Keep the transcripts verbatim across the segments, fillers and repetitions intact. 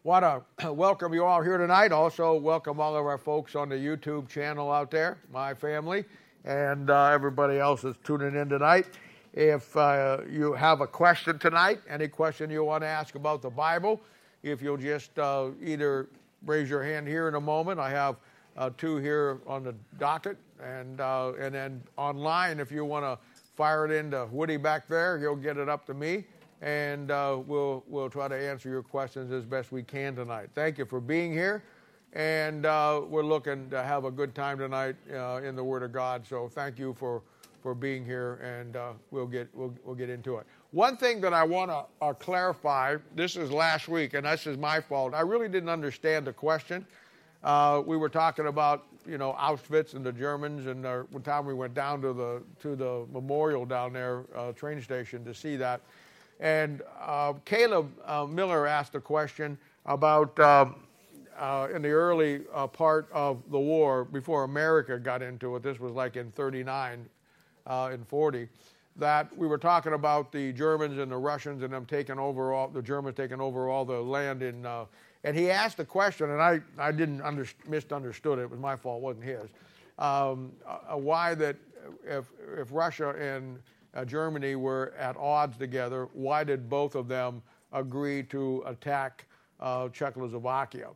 Want to welcome you all here tonight. Also, welcome all of our folks on the YouTube channel out there, my family, and uh, everybody else that's tuning in tonight. If uh, you have a question tonight, any question you want to ask about the Bible, if you'll just uh, either raise your hand here in a moment. I have uh, two here on the docket, and uh, and then online, if you want to fire it into Woody back there, he'll get it up to me. And uh, we'll we'll try to answer your questions as best we can tonight. Thank you for being here, and uh, we're looking to have a good time tonight uh, in the Word of God. So thank you for, for being here, and uh, we'll get we'll we'll get into it. One thing that I want to uh, clarify. This is last week, and this is my fault. I really didn't understand the question. Uh, we were talking about you know Auschwitz and the Germans, and uh, one time we went down to the to the memorial down there, uh, train station, to see that. And uh, Caleb uh, Miller asked a question about, uh, uh, in the early uh, part of the war, before America got into it, this was like in thirty-nine uh, and forty, that we were talking about the Germans and the Russians and them taking over all, the Germans taking over all the land in, uh, and he asked a question, and I, I didn't under, misunderstood it, it was my fault, it wasn't his, um, uh, why that if, if Russia and Uh, Germany were at odds together, why did both of them agree to attack uh, Czechoslovakia?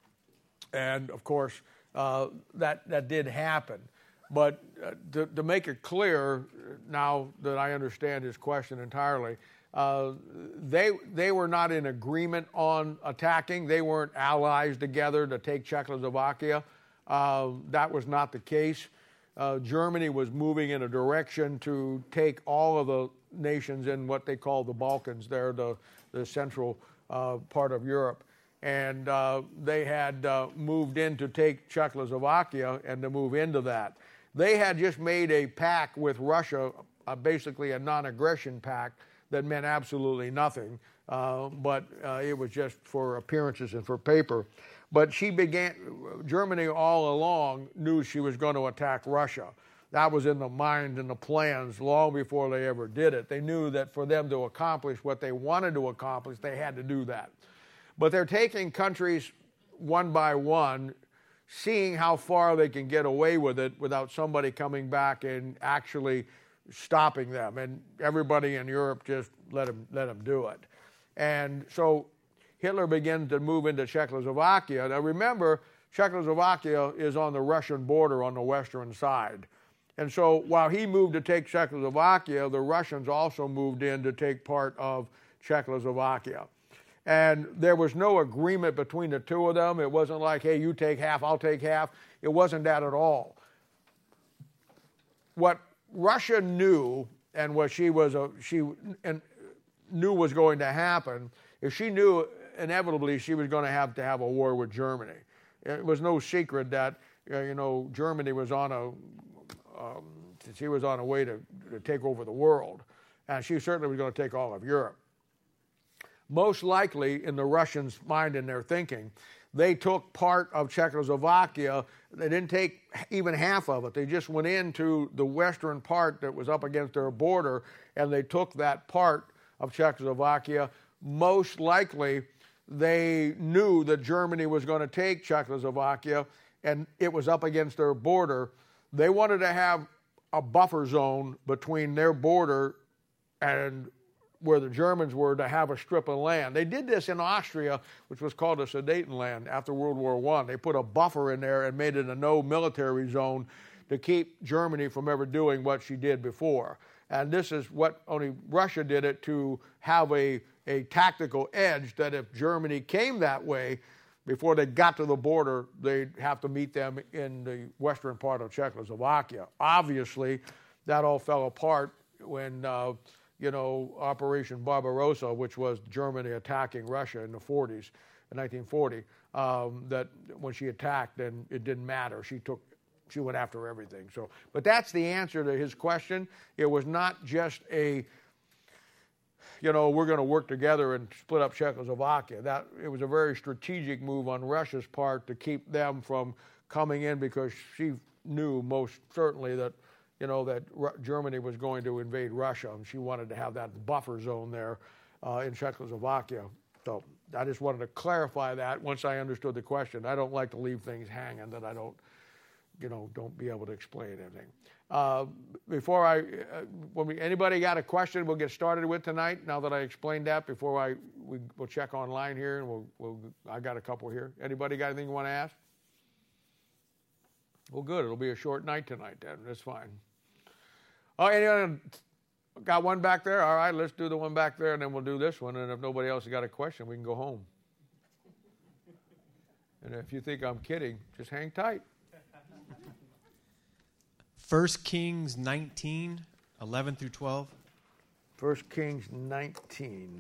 And of course, uh, that that did happen. But uh, to, to make it clear, now that I understand his question entirely, uh, they they were not in agreement on attacking. They weren't allies together to take Czechoslovakia. Uh, that was not the case. Uh, Germany was moving in a direction to take all of the nations in what they call the Balkans. They're the, the central uh, part of Europe. And uh, they had uh, moved in to take Czechoslovakia and to move into that. They had just made a pact with Russia, uh, basically a non-aggression pact that meant absolutely nothing, uh, but uh, it was just for appearances and for paper. But she began, Germany all along knew she was going to attack Russia. That was in the mind and the plans long before they ever did it. They knew that for them to accomplish what they wanted to accomplish, they had to do that. But they're taking countries one by one, seeing how far they can get away with it without somebody coming back and actually stopping them. And everybody in Europe just let them, let them do it. And so Hitler began to move into Czechoslovakia. Now remember, Czechoslovakia is on the Russian border on the western side. And so while he moved to take Czechoslovakia, the Russians also moved in to take part of Czechoslovakia. And there was no agreement between the two of them. It wasn't like, hey, you take half, I'll take half. It wasn't that at all. What Russia knew, and what she was a, she and knew was going to happen, is she knew inevitably she was going to have to have a war with Germany. It was no secret that uh, you know Germany was on a um, she was on a way to, to take over the world, and she certainly was going to take all of Europe. Most likely, in the Russians' mind and their thinking, they took part of Czechoslovakia. They didn't take even half of it. They just went into the western part that was up against their border, and they took that part of Czechoslovakia. Most likely, they knew that Germany was going to take Czechoslovakia, and it was up against their border. They wanted to have a buffer zone between their border and where the Germans were, to have a strip of land. They did this in Austria, which was called the Sudetenland after World War One. They put a buffer in there and made it a no military zone to keep Germany from ever doing what she did before. And this is what only Russia did it to have a, a tactical edge, that if Germany came that way, before they got to the border, they'd have to meet them in the western part of Czechoslovakia. Obviously, that all fell apart when, uh, you know, Operation Barbarossa, which was Germany attacking Russia in the forties, in nineteen forty, um, that when she attacked, then it didn't matter. She took She went after everything. So, but that's the answer to his question. It was not just a, you know, we're going to work together and split up Czechoslovakia. That it was a very strategic move on Russia's part to keep them from coming in, because she knew most certainly that, you know, that Ru- Germany was going to invade Russia, and she wanted to have that buffer zone there uh, in Czechoslovakia. So I just wanted to clarify that once I understood the question. I don't like to leave things hanging that I don't, you know, don't be able to explain anything. Uh, before I, uh, when we, anybody got a question we'll get started with tonight, now that I explained that, before I, we, we'll check online here, and we'll, we'll, I got a couple here. Anybody got anything you want to ask? Well, good. It'll be a short night tonight then. That's fine. Oh, anyone got one back there? All right, let's do the one back there, and then we'll do this one. And if nobody else has got a question, we can go home. And if you think I'm kidding, just hang tight. First Kings nineteen, eleven through twelve. First Kings nineteen.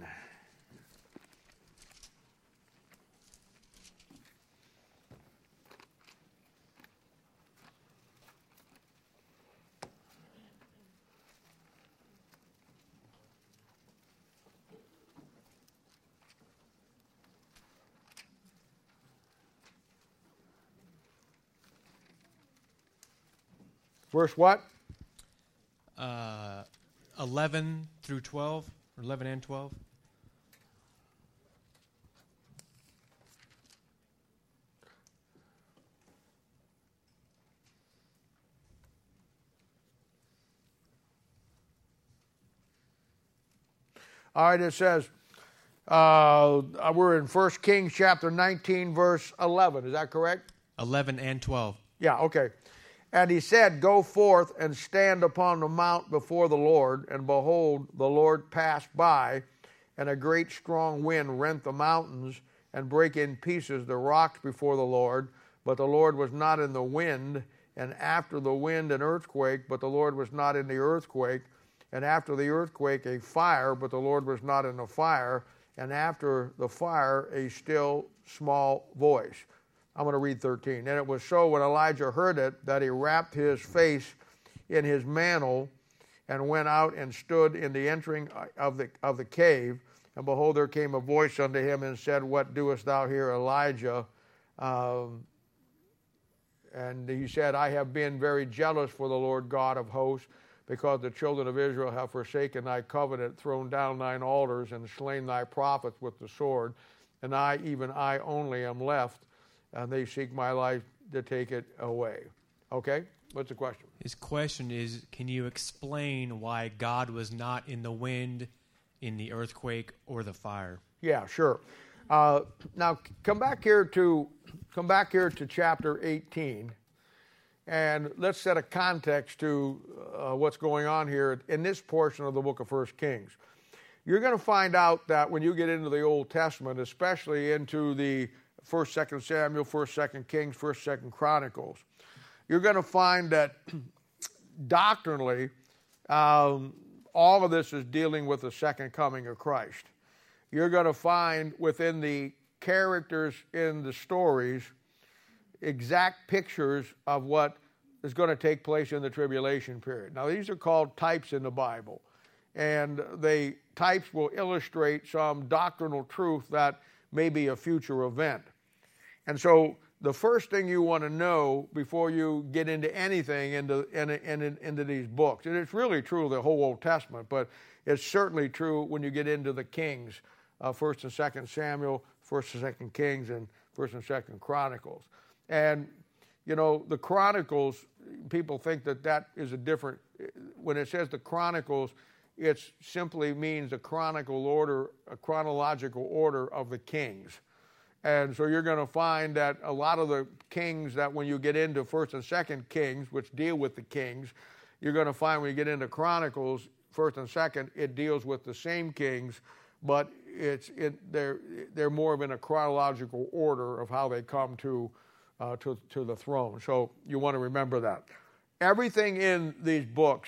Verse what? Uh, eleven through twelve, or eleven and twelve. All right, it says, uh, we're in First Kings chapter nineteen, verse eleven. Is that correct? eleven and twelve. Yeah, okay. And he said, go forth and stand upon the mount before the Lord. And behold, the Lord passed by, and a great strong wind rent the mountains and brake in pieces the rocks before the Lord. But the Lord was not in the wind. And after the wind, an earthquake, but the Lord was not in the earthquake. And after the earthquake, a fire, but the Lord was not in the fire. And after the fire, a still small voice. I'm going to read thirteen. And it was so when Elijah heard it that he wrapped his face in his mantle and went out and stood in the entering of the of the cave. And behold, there came a voice unto him and said, what doest thou here, Elijah? Um, and he said, I have been very jealous for the Lord God of hosts, because the children of Israel have forsaken thy covenant, thrown down thine altars, and slain thy prophets with the sword. And I, even I only, am left, and they seek my life to take it away. Okay? What's the question? His question is, can you explain why God was not in the wind, in the earthquake, or the fire? Yeah, sure. Uh, now come back here to come back here to chapter eighteen, and let's set a context to uh, what's going on here in this portion of the book of First Kings. You're going to find out that when you get into the Old Testament, especially into the First, Second Samuel, First, Second Kings, First, Second Chronicles, you're going to find that doctrinally, um, all of this is dealing with the second coming of Christ. You're going to find within the characters in the stories exact pictures of what is going to take place in the tribulation period. Now, these are called types in the Bible, and they types will illustrate some doctrinal truth that may be a future event. And so the first thing you want to know before you get into anything into, in, in, into these books, and it's really true of the whole Old Testament, but it's certainly true when you get into the Kings, uh, First and Second Samuel, First and Second Kings, and First and Second Chronicles. And, you know, the Chronicles, people think that that is a different, when it says the Chronicles, it simply means a chronicle order, a chronological order of the kings. And so you're going to find that a lot of the kings that when you get into First and Second Kings, which deal with the kings, you're going to find when you get into Chronicles, First and Second, it deals with the same kings, but it's it, they're they're more of in a chronological order of how they come to uh, to to the throne. So you want to remember that. Everything in these books,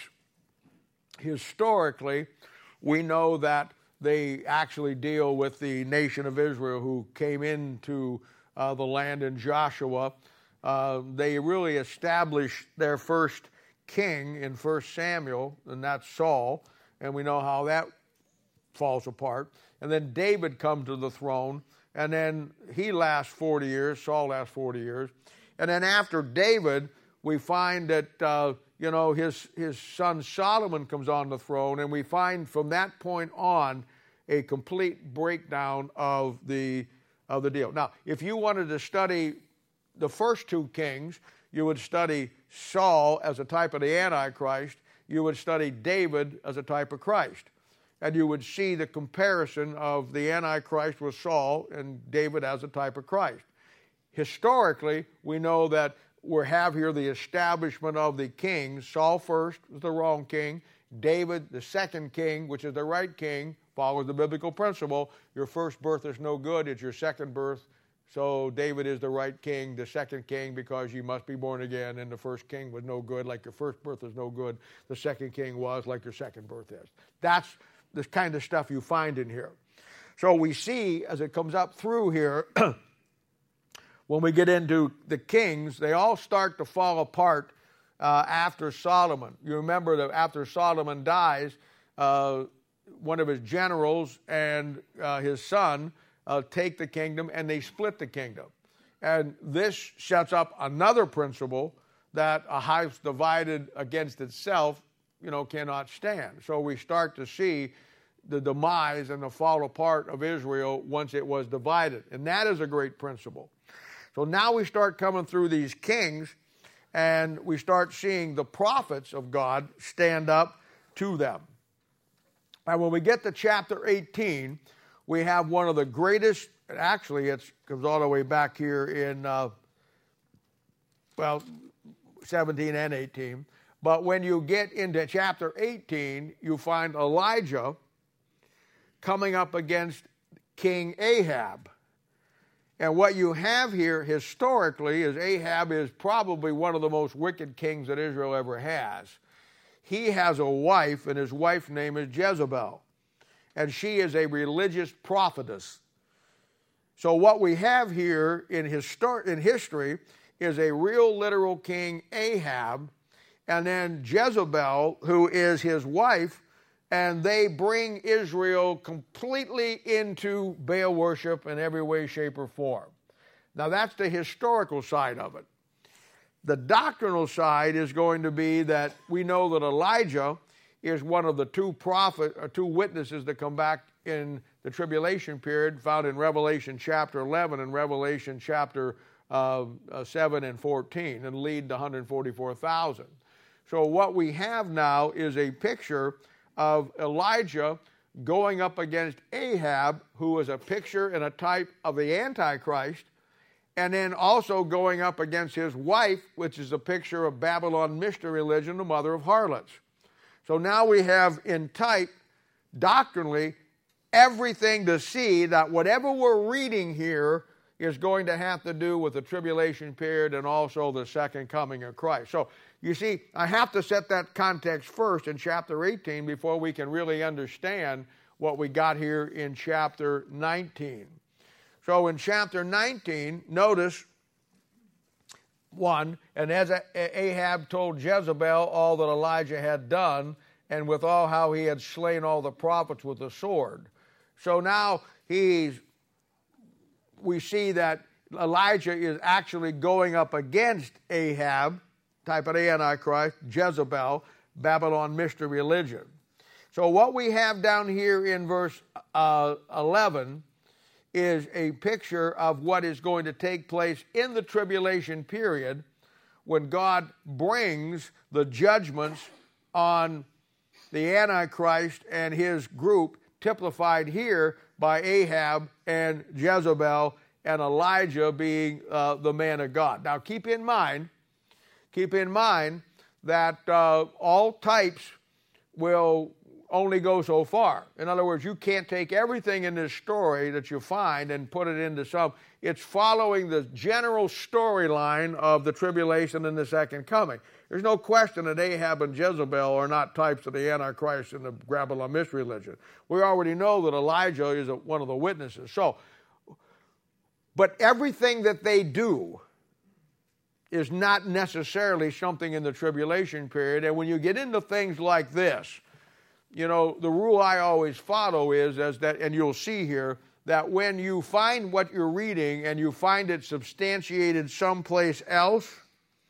historically, we know that they actually deal with the nation of Israel who came into uh, the land in Joshua. Uh, they really established their first king in First Samuel, and that's Saul, and we know how that falls apart. And then David comes to the throne, and then he lasts forty years, Saul lasts forty years. And then after David, we find that, uh, you know, his, his son Solomon comes on the throne, and we find from that point on a complete breakdown of the, of the deal. Now, if you wanted to study the first two kings, you would study Saul as a type of the Antichrist. You would study David as a type of Christ. And you would see the comparison of the Antichrist with Saul and David as a type of Christ. Historically, we know that we have here the establishment of the kings. Saul first was the wrong king. David, the second king, which is the right king, follows the biblical principle. Your first birth is no good. It's your second birth. So David is the right king, the second king, because you must be born again, and the first king was no good, like your first birth is no good. The second king was like your second birth is. That's the kind of stuff you find in here. So we see, as it comes up through here, when we get into the kings, they all start to fall apart uh, after Solomon. You remember that after Solomon dies, uh, one of his generals and uh, his son Uh, take the kingdom, and they split the kingdom. And this sets up another principle that a house divided against itself, you know, cannot stand. So we start to see the demise and the fall apart of Israel once it was divided. And that is a great principle. So now we start coming through these kings, and we start seeing the prophets of God stand up to them. And when we get to chapter eighteen, we have one of the greatest, actually it comes all the way back here in, uh, well, seventeen and eighteen. But when you get into chapter eighteen, you find Elijah coming up against King Ahab. And what you have here historically is Ahab is probably one of the most wicked kings that Israel ever has. He has a wife, and his wife's name is Jezebel. And she is a religious prophetess. So what we have here in, histor- in history is a real literal king Ahab, and then Jezebel, who is his wife, and they bring Israel completely into Baal worship in every way, shape, or form. Now that's the historical side of it. The doctrinal side is going to be that we know that Elijah is one of the two prophet or two witnesses that come back in the tribulation period, found in Revelation chapter eleven and Revelation chapter uh, uh, seven and fourteen, and lead to one hundred forty-four thousand. So what we have now is a picture of Elijah going up against Ahab, who is a picture and a type of the Antichrist, and then also going up against his wife, which is a picture of Babylon mystery religion, the mother of harlots. So now we have in type, doctrinally, everything to see that whatever we're reading here is going to have to do with the tribulation period and also the second coming of Christ. So you see, I have to set that context first in chapter eighteen before we can really understand what we got here in chapter nineteen. So in chapter nineteen, notice one, and as Ahab told Jezebel all that Elijah had done, and with all how he had slain all the prophets with the sword. So now he's, we see that Elijah is actually going up against Ahab, type of the Antichrist, Jezebel, Babylon mystery religion. So what we have down here in verse uh, eleven is a picture of what is going to take place in the tribulation period when God brings the judgments on the Antichrist and his group, typified here by Ahab and Jezebel and Elijah being uh, the man of God. Now keep in mind, keep in mind that uh, all types will only go so far. In other words, you can't take everything in this story that you find and put it into some. It's following the general storyline of the tribulation and the second coming. There's no question that Ahab and Jezebel are not types of the Antichrist and the Babylon mystery religion. We already know that Elijah is a, one of the witnesses. So, but everything that they do is not necessarily something in the tribulation period. And when you get into things like this, you know, the rule I always follow is as that, and you'll see here, that when you find what you're reading and you find it substantiated someplace else,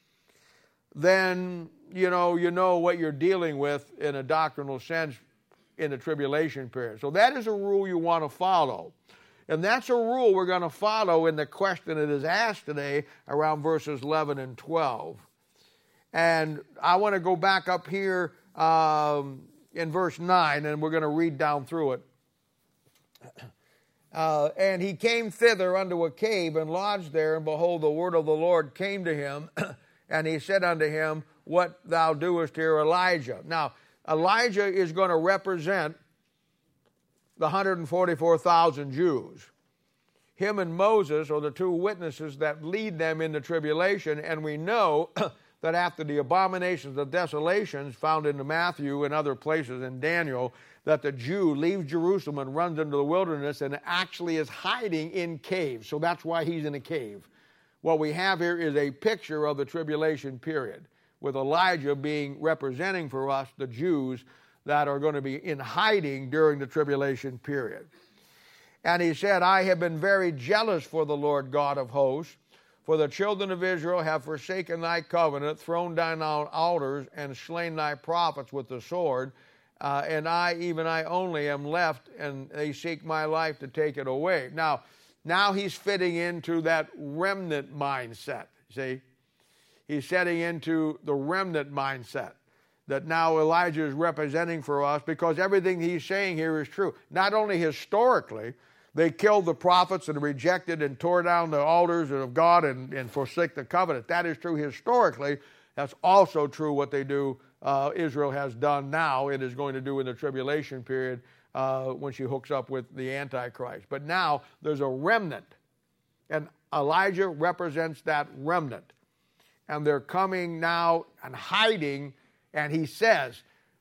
then, you know, you know what you're dealing with in a doctrinal sense in the tribulation period. So that is a rule you want to follow. And that's a rule we're going to follow in the question that is asked today around verses eleven and twelve. And I want to go back up here um, in verse nine, and we're going to read down through it. Uh, and he came thither unto a cave and lodged there, and behold, the word of the Lord came to him, and he said unto him, what thou doest here, Elijah. Now, Elijah is going to represent the one hundred forty-four thousand Jews. Him and Moses are the two witnesses that lead them in the tribulation, and we know that after the abominations of desolations found in Matthew and other places in Daniel, that the Jew leaves Jerusalem and runs into the wilderness and actually is hiding in caves. So that's why he's in a cave. What we have here is a picture of the tribulation period, with Elijah being representing for us the Jews that are going to be in hiding during the tribulation period. And he said, I have been very jealous for the Lord God of hosts, for the children of Israel have forsaken thy covenant, thrown down on altars, and slain thy prophets with the sword. Uh, and I, even I only, am left, and they seek my life to take it away. Now, now he's fitting into that remnant mindset, see? He's setting into the remnant mindset that now Elijah is representing for us, because everything he's saying here is true. Not only historically, they killed the prophets and rejected and tore down the altars of God and, and forsook the covenant. That is true historically. That's also true what they do, uh, Israel has done now. It is going to do in the tribulation period uh, when she hooks up with the Antichrist. But now there's a remnant, and Elijah represents that remnant. And they're coming now and hiding, and he says,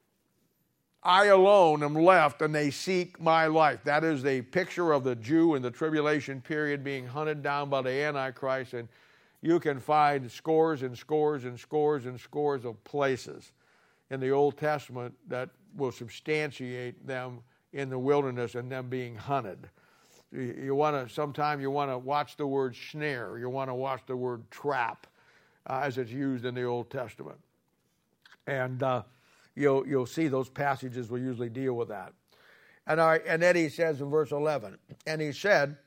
I alone am left, and they seek my life. That is a picture of the Jew in the tribulation period being hunted down by the Antichrist, and you can find scores and scores and scores and scores of places in the Old Testament that will substantiate them in the wilderness and them being hunted. You, you want to, sometime you want to watch the word snare. You want to watch the word trap uh, as it's used in the Old Testament. And uh, you'll, you'll see those passages will usually deal with that. And, all right, and then he says in verse eleven, and he said,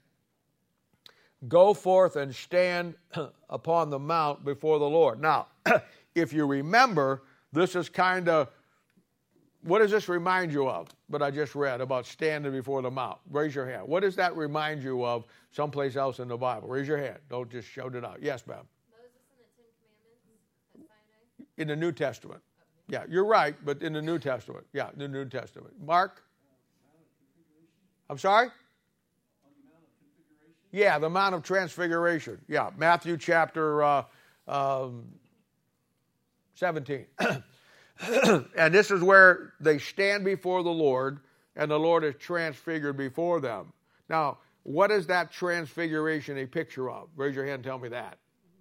go forth and stand upon the mount before the Lord. Now, if you remember, this is kind of, what does this remind you of? But I just read about standing before the mount. Raise your hand. What does that remind you of someplace else in the Bible? Raise your hand. Don't just shout it out. Yes, ma'am. Moses and the Ten Commandments at Sinai? In the New Testament. Yeah, you're right, but in the New Testament. Yeah, the New Testament. Mark? I'm sorry? Yeah, the Mount of Transfiguration. Yeah, Matthew chapter uh, um, seventeen. And this is where they stand before the Lord, and the Lord is transfigured before them. Now, what is that transfiguration a picture of? Raise your hand and tell me that.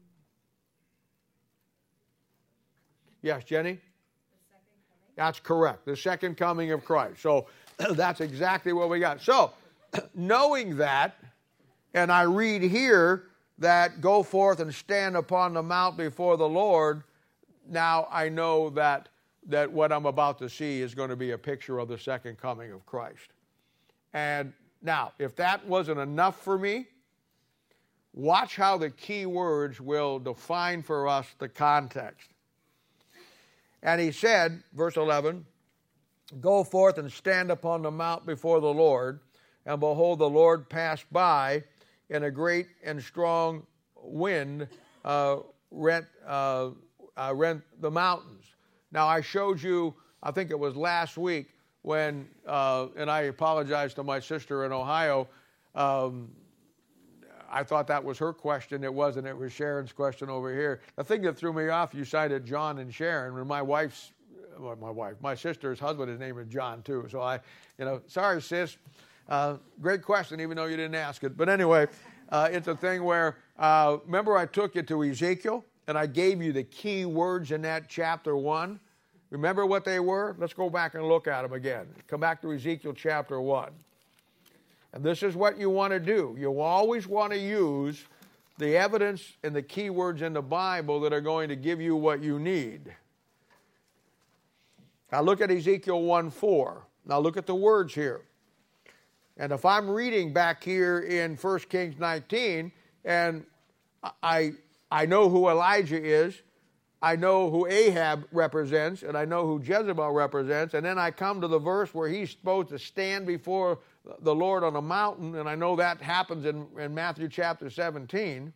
Yes, Jenny? That's correct. The second coming of Christ. So that's exactly what we got. So knowing that, and I read here that go forth and stand upon the mount before the Lord, now I know that, that what I'm about to see is going to be a picture of the second coming of Christ. And now, if that wasn't enough for me, watch how the key words will define for us the context. And he said, verse eleven, go forth and stand upon the mount before the Lord, and behold, the Lord passed by, and a great and strong wind uh, rent, uh, uh, rent the mountains. Now, I showed you, I think it was last week, when, uh, and I apologize to my sister in Ohio, um, I thought that was her question. It wasn't. It was Sharon's question over here. The thing that threw me off, you cited John and Sharon. When my wife's, well, my wife, my sister's husband, his name is John too. So I, you know, sorry, sis. Uh, great question, even though you didn't ask it. But anyway, uh, it's a thing where, uh, remember I took you to Ezekiel, and I gave you the key words in that chapter one? Remember what they were? Let's go back and look at them again. Come back to Ezekiel chapter one. And this is what you want to do. You always want to use the evidence and the key words in the Bible that are going to give you what you need. Now look at Ezekiel one four. Now look at the words here. And if I'm reading back here in First Kings nineteen, and I, I know who Elijah is, I know who Ahab represents, and I know who Jezebel represents, and then I come to the verse where he's supposed to stand before the Lord on a mountain, and I know that happens in, in Matthew chapter seventeen.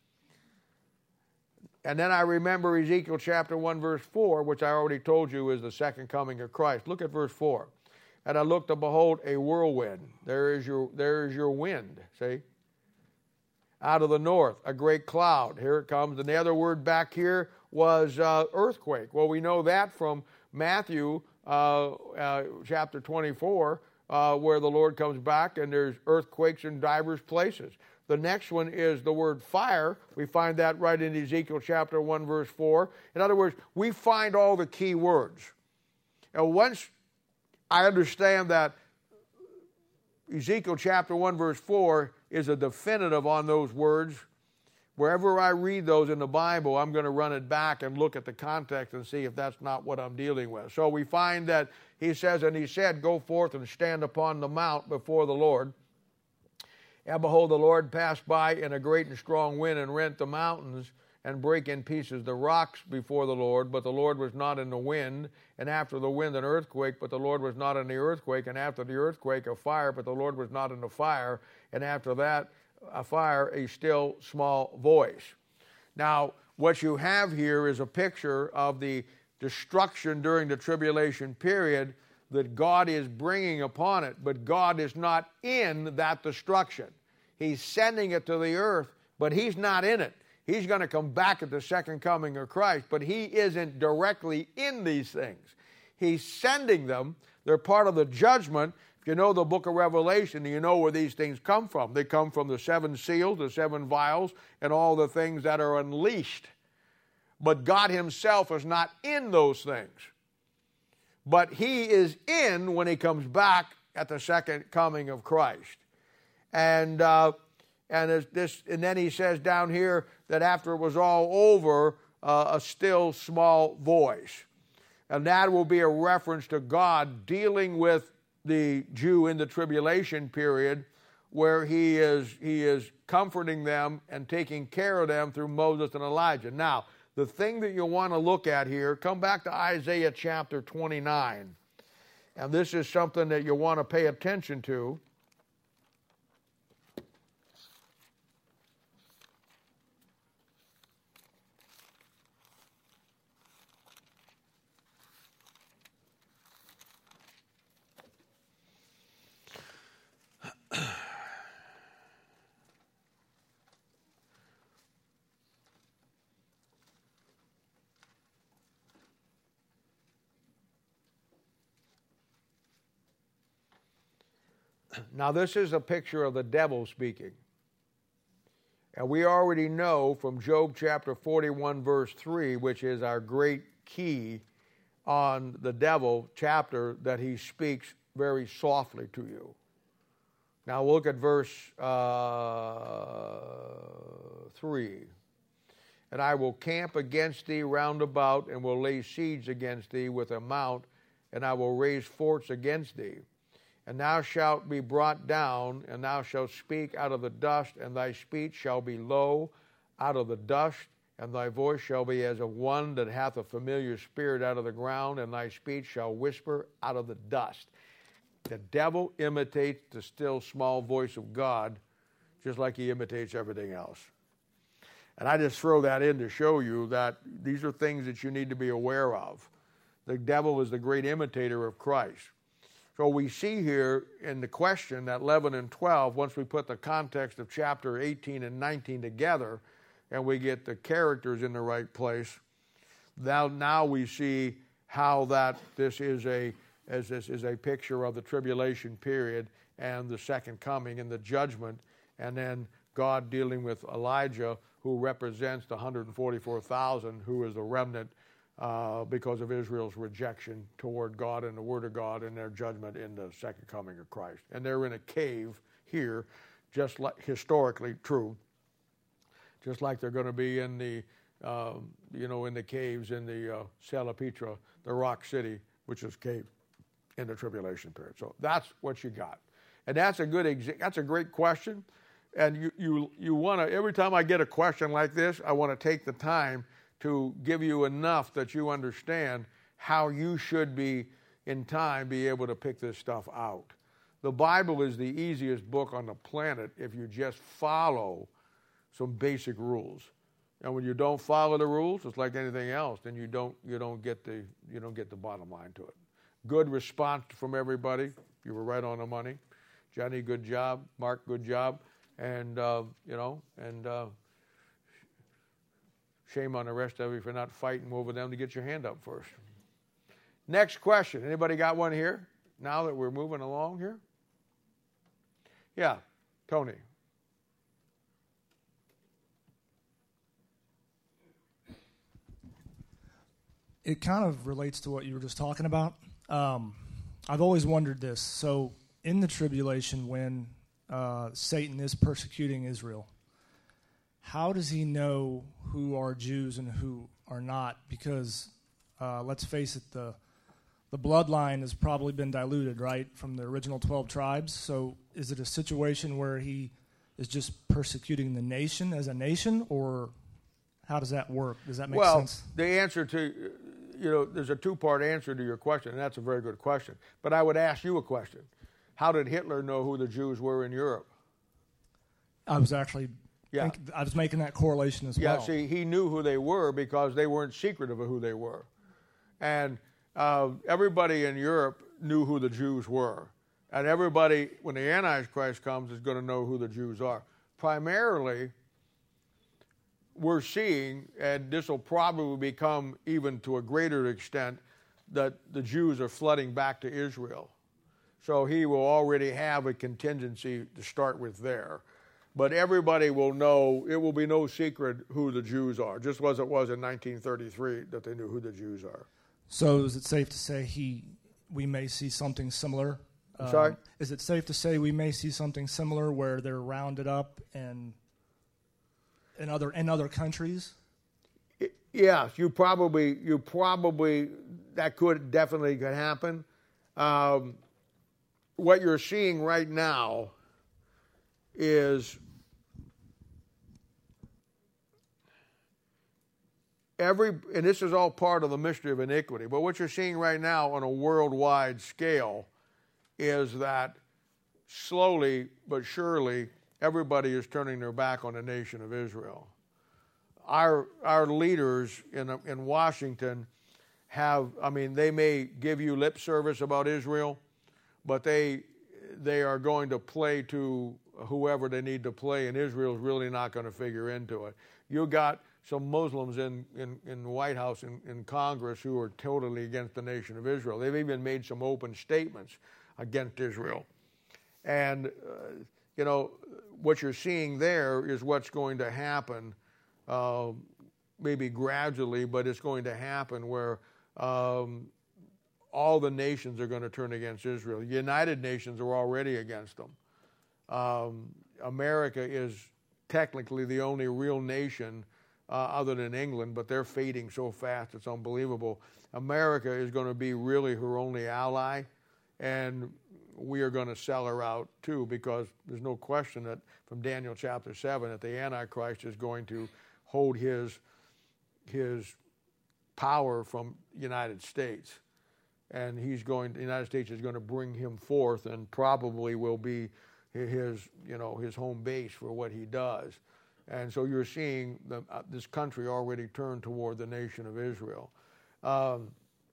And then I remember Ezekiel chapter one, verse four, which I already told you is the second coming of Christ. Look at verse four. And I looked, and behold, a whirlwind. There is your, there is your wind, see? Out of the north, a great cloud. Here it comes. And the other word back here was uh, earthquake. Well, we know that from Matthew uh, uh, chapter twenty-four, uh, where the Lord comes back and there's earthquakes in divers places. The next one is the word fire. We find that right in Ezekiel chapter one, verse four. In other words, we find all the key words. And once I understand that Ezekiel chapter one, verse four is a definitive on those words, wherever I read those in the Bible, I'm going to run it back and look at the context and see if that's not what I'm dealing with. So we find that he says, and he said, go forth and stand upon the mount before the Lord. And behold, the Lord passed by in a great and strong wind and rent the mountains and break in pieces the rocks before the Lord. But the Lord was not in the wind, and after the wind an earthquake, but the Lord was not in the earthquake, and after the earthquake a fire, but the Lord was not in the fire, and after that a fire, a still small voice. Now, what you have here is a picture of the destruction during the tribulation period that God is bringing upon it, but God is not in that destruction. He's sending it to the earth, but he's not in it. He's going to come back at the second coming of Christ, but he isn't directly in these things. He's sending them. They're part of the judgment. If you know the book of Revelation, you know where these things come from. They come from the seven seals, the seven vials, and all the things that are unleashed. But God himself is not in those things. But he is in when he comes back at the second coming of Christ. And uh, and this, and then he says down here that after it was all over, uh, a still small voice. And that will be a reference to God dealing with the Jew in the tribulation period, where he is he is comforting them and taking care of them through Moses and Elijah. Now, the thing that you want to look at here, come back to Isaiah chapter twenty-nine. And this is something that you want to pay attention to. Now, this is a picture of the devil speaking. And we already know from Job chapter forty-one, verse three, which is our great key on the devil chapter, that he speaks very softly to you. Now, look at verse uh, three. And I will camp against thee round about, and will lay siege against thee with a mount, and I will raise forts against thee. And thou shalt be brought down, and thou shalt speak out of the dust, and thy speech shall be low out of the dust, and thy voice shall be as of one that hath a familiar spirit out of the ground, and thy speech shall whisper out of the dust. The devil imitates the still small voice of God, just like he imitates everything else. And I just throw that in to show you that these are things that you need to be aware of. The devil is the great imitator of Christ. So we see here in the question that eleven and twelve, once we put the context of chapter eighteen and nineteen together, and we get the characters in the right place, now, now we see how that this is a as this is a picture of the tribulation period and the second coming and the judgment, and then God dealing with Elijah, who represents the one hundred forty-four thousand, who is the remnant uh, because of Israel's rejection toward God and the Word of God, and their judgment in the second coming of Christ. And they're in a cave here, just like historically true, just like they're going to be in the um, you know in the caves in the uh, Salpetra, the rock city, which is cave in the tribulation period. So that's what you got. And that's a good exa- that's a great question. And you you you want to, every time I get a question like this, I want to take the time to give you enough that you understand how you should be in time be able to pick this stuff out. The Bible is the easiest book on the planet if you just follow some basic rules. And when you don't follow the rules, it's like anything else, then you don't you don't get the you don't get the bottom line to it. Good response from everybody. You were right on the money. Johnny, good job. Mark, good job. And uh, you know, and uh, shame on the rest of you for not fighting over them to get your hand up first. Next question. Anybody got one here? Now that we're moving along here? Yeah, Tony. It kind of relates to what you were just talking about. Um, I've always wondered this. So in the tribulation, when uh, Satan is persecuting Israel, how does he know who are Jews and who are not? Because uh, let's face it, the the bloodline has probably been diluted, right, from the original twelve tribes. So is it a situation where he is just persecuting the nation as a nation, or how does that work? Does that make well, sense? Well, the answer to, you know, there's a two-part answer to your question, and that's a very good question. But I would ask you a question. How did Hitler know who the Jews were in Europe? I was actually, yeah. think, I was making that correlation as yeah, well. Yeah, see, he knew who they were because they weren't secret of who they were. And uh, everybody in Europe knew who the Jews were. And everybody, when the Antichrist comes, is going to know who the Jews are. Primarily, we're seeing, and this will probably become even to a greater extent, that the Jews are flooding back to Israel. So he will already have a contingency to start with there. But everybody will know, it will be no secret who the Jews are, just as it was in nineteen thirty-three that they knew who the Jews are. So is it safe to say he, we may see something similar? I'm sorry? Um, is it safe to say we may see something similar where they're rounded up and in other in other countries? Yes, you probably you probably that could definitely could happen. Um, what you're seeing right now is every, and this is all part of the mystery of iniquity, but what you're seeing right now on a worldwide scale is that slowly but surely everybody is turning their back on the nation of Israel. Our our leaders in in Washington have, I mean, they may give you lip service about Israel, but they they are going to play to whoever they need to play, and Israel's really not going to figure into it. You got some Muslims in, in, in the White House and in, in Congress who are totally against the nation of Israel. They've even made some open statements against Israel. And, uh, you know, what you're seeing there is what's going to happen, uh, maybe gradually, but it's going to happen where um, all the nations are going to turn against Israel. The United Nations are already against them. Um, America is technically the only real nation uh, other than England, but they're fading so fast it's unbelievable. America is going to be really her only ally, and we are going to sell her out too, because there's no question that from Daniel chapter seven that the Antichrist is going to hold his his power from the United States, and he's going. The United States is going to bring him forth, and probably will be his, you know, his home base for what he does. And so you're seeing the, uh, this country already turn toward the nation of Israel. Um,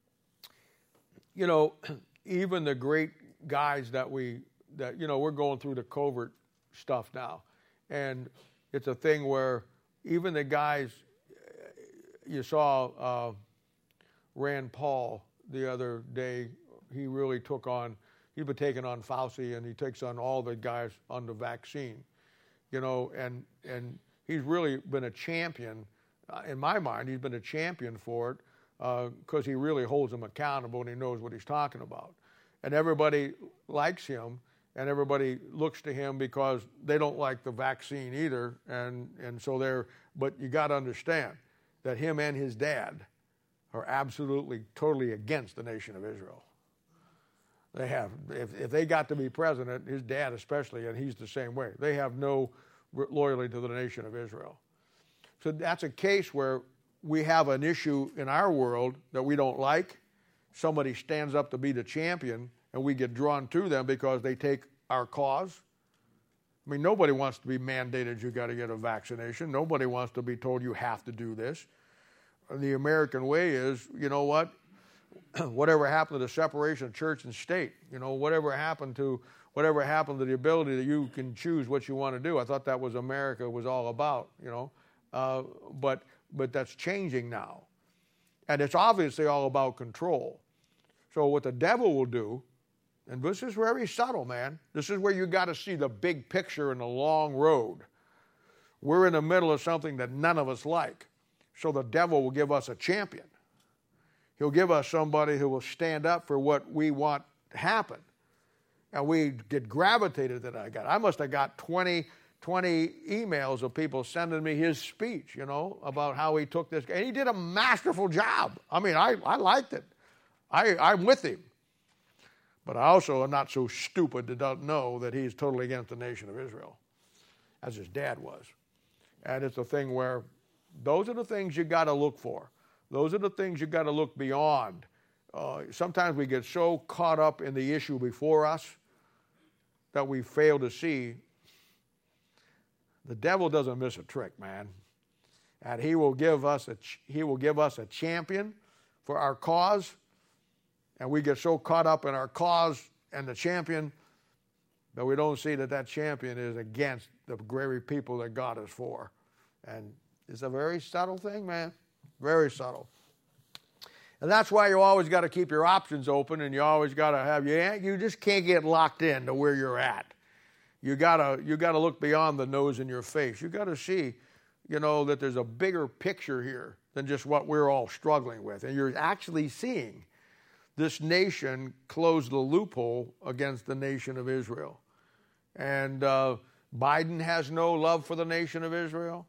you know, even the great guys that we, that, you know, we're going through the covert stuff now. And it's a thing where even the guys, you saw uh, Rand Paul the other day, he really took on, he's been taking on Fauci, and he takes on all the guys on the vaccine, you know, and and he's really been a champion. Uh, in my mind, he's been a champion for it because uh, he really holds them accountable and he knows what he's talking about. And everybody likes him, and everybody looks to him because they don't like the vaccine either. And, and so they're, but you got to understand that him and his dad are absolutely, totally against the nation of Israel. They have. If, if they got to be president, his dad especially, and he's the same way, they have no loyalty to the nation of Israel. So that's a case where we have an issue in our world that we don't like. Somebody stands up to be the champion, and we get drawn to them because they take our cause. I mean, nobody wants to be mandated you got to get a vaccination. Nobody wants to be told you have to do this. The American way is, you know what? Whatever happened to the separation of church and state, you know, whatever happened to whatever happened to the ability that you can choose what you want to do. I thought that was America was all about, you know, uh, but but that's changing now, and it's obviously all about control. So what the devil will do, and this is very subtle, man. This is where you got to see the big picture and the long road. We're in the middle of something that none of us like, so the devil will give us a champion. He'll give us somebody who will stand up for what we want to happen. And we get gravitated to that guy. I must have got twenty, twenty emails of people sending me his speech, you know, about how he took this guy. And he did a masterful job. I mean, I, I liked it. I, I'm with him. But I also am not so stupid to not know that he's totally against the nation of Israel, as his dad was. And it's a thing where those are the things you got to look for. Those are the things you've got to look beyond. Uh, sometimes we get so caught up in the issue before us that we fail to see the devil doesn't miss a trick, man. And he will give us a he will give us a champion for our cause, and we get so caught up in our cause and the champion that we don't see that that champion is against the very people that God is for. And it's a very subtle thing, man. Very subtle. And that's why you always got to keep your options open, and you always got to have, you, you just can't get locked in to where you're at. You got to you got to look beyond the nose in your face. You got to see, you know, that there's a bigger picture here than just what we're all struggling with. And you're actually seeing this nation close the loophole against the nation of Israel. And uh, Biden has no love for the nation of Israel.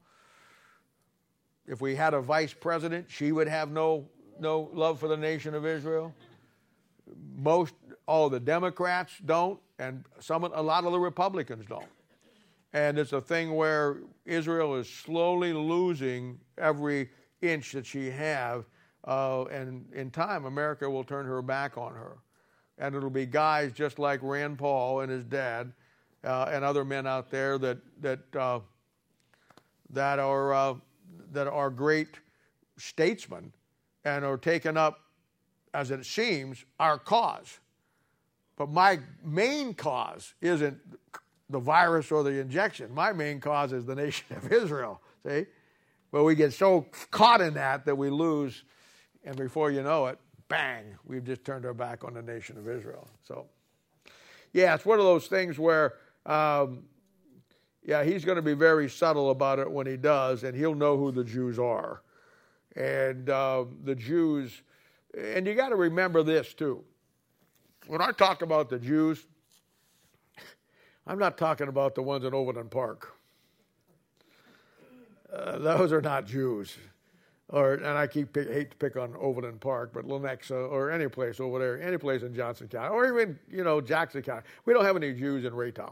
If we had a vice president, she would have no no love for the nation of Israel. Most, all the Democrats don't, and some, a lot of the Republicans don't. And it's a thing where Israel is slowly losing every inch that she have, uh, and in time, America will turn her back on her. And it'll be guys just like Rand Paul and his dad, uh, and other men out there that that uh, that are. Uh, that are great statesmen and are taking up, as it seems, our cause. But my main cause isn't the virus or the injection. My main cause is the nation of Israel, see? But we get so caught in that that we lose, and before you know it, bang, we've just turned our back on the nation of Israel. So, yeah, it's one of those things where... Um, Yeah, he's going to be very subtle about it when he does, and he'll know who the Jews are. And uh, the Jews, and you got to remember this too. When I talk about the Jews, I'm not talking about the ones in Overland Park. Uh, those are not Jews. Or, and I keep hate to pick on Overland Park, but Lenexa or any place over there, any place in Johnson County, or even, you know, Jackson County. We don't have any Jews in Raytown.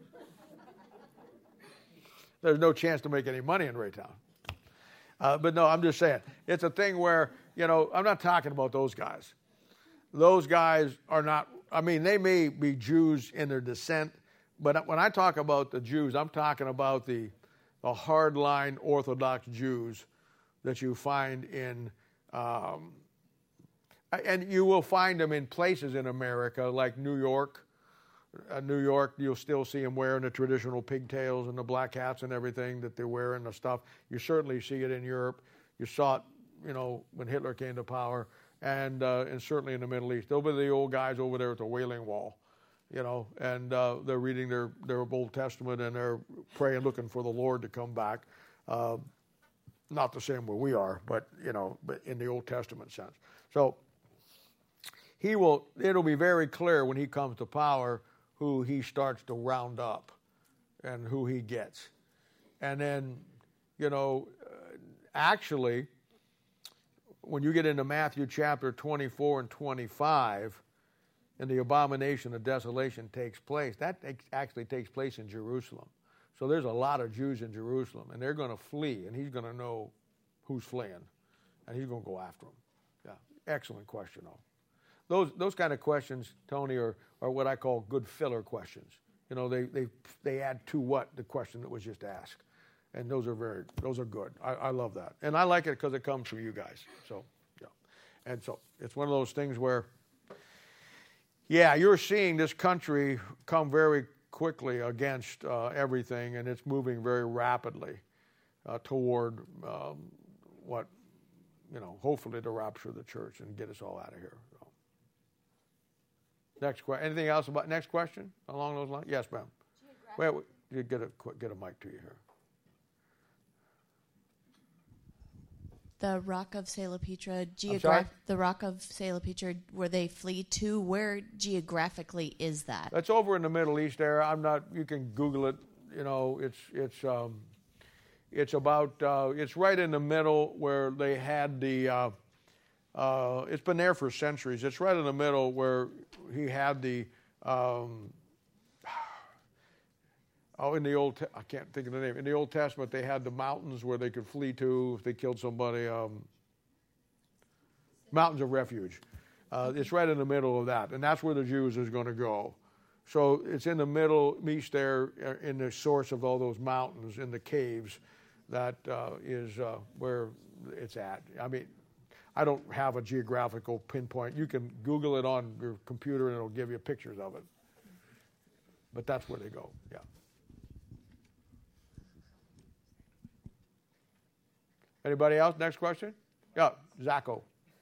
There's no chance to make any money in Raytown. Uh, but no, I'm just saying, it's a thing where, you know, I'm not talking about those guys. Those guys are not, I mean, they may be Jews in their descent, but when I talk about the Jews, I'm talking about the, the hardline Orthodox Jews that you find in, um, and you will find them in places in America like New York. Uh, New York, you'll still see them wearing the traditional pigtails and the black hats and everything that they're wearing, the stuff. You certainly see it in Europe. You saw it, you know, when Hitler came to power, and uh, and certainly in the Middle East. They'll be the old guys over there at the Wailing Wall, you know, and uh, they're reading their, their Old Testament, and they're praying, looking for the Lord to come back. Uh, not the same way we are, but, you know, but in the Old Testament sense. So he will. It'll be very clear when he comes to power who he starts to round up and who he gets. And then, you know, uh, actually, when you get into Matthew chapter twenty-four and twenty-five, and the abomination of desolation takes place, that actually takes place in Jerusalem. So there's a lot of Jews in Jerusalem, and they're going to flee, and he's going to know who's fleeing, and he's going to go after them. Yeah, excellent question, though. Those those kind of questions, Tony, are, are what I call good filler questions. You know, they, they they add to what the question that was just asked, and those are very those are good. I, I love that, and I like it because it comes from you guys. So, yeah, and so it's one of those things where, yeah, you're seeing this country come very quickly against uh, everything, and it's moving very rapidly uh, toward um, what, you know, hopefully the rapture of the church and get us all out of here. So. Next question. Anything else about next question along those lines? Yes, ma'am. Wait, wait, you get a get a mic to you here. The Rock of Salpetra, geograph- the Rock of Salpetra, where they flee to, where geographically is that? That's over in the Middle East area. I'm not. You can Google it. You know, it's it's um, it's about uh, it's right in the middle where they had the. Uh, uh, it's been there for centuries. It's right in the middle where he had the. Um, Oh, in the old, te- I can't think of the name. In the Old Testament, they had the mountains where they could flee to if they killed somebody. Um, mountains of refuge. Uh, it's right in the middle of that, and that's where the Jews is going to go. So it's in the Middle East there, in the source of all those mountains, in the caves. That uh, is uh, where it's at. I mean, I don't have a geographical pinpoint. You can Google it on your computer, and it'll give you pictures of it. But that's where they go. Yeah. Anybody else? Next question? Yeah, Zacho.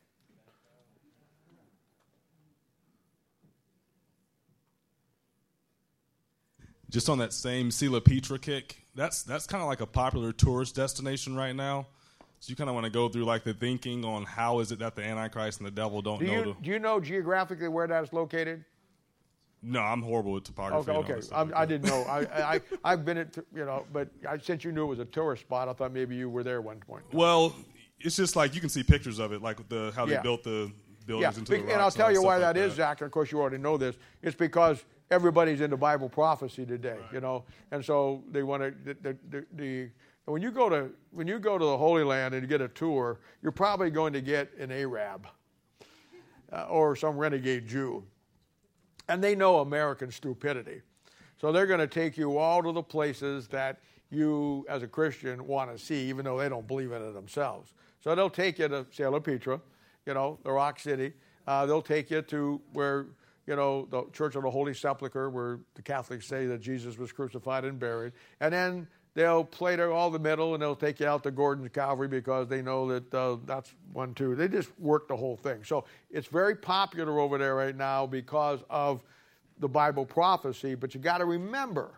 Just on that same Salpetra kick, that's that's kind of like a popular tourist destination right now. So you kind of want to go through like the thinking on how is it that the Antichrist and the devil don't do know. You, the, do you know geographically where that's located? No, I'm horrible with topography. Okay, okay. I, I didn't know. I, I I've been at you know, but I, since you knew it was a tourist spot, I thought maybe you were there at one point. Well, it's just like you can see pictures of it, like the how they yeah. built the buildings yeah. into the rocks. And I'll tell and you why like that, that is, that. Zach. And of course, you already know this. It's because everybody's into Bible prophecy today, right. You know, and so they want to the, the, the, the when you go to when you go to the Holy Land and you get a tour, you're probably going to get an Arab uh, or some renegade Jew. And they know American stupidity. So they're going to take you all to the places that you, as a Christian, want to see, even though they don't believe in it themselves. So they'll take you to Salpetra, you know, the Rock City. Uh, they'll take you to where, you know, the Church of the Holy Sepulchre, where the Catholics say that Jesus was crucified and buried. And then they'll play there all the middle, and they'll take you out to Gordon's Calvary because they know that uh, that's one, too. They just work the whole thing. So it's very popular over there right now because of the Bible prophecy. But you got to remember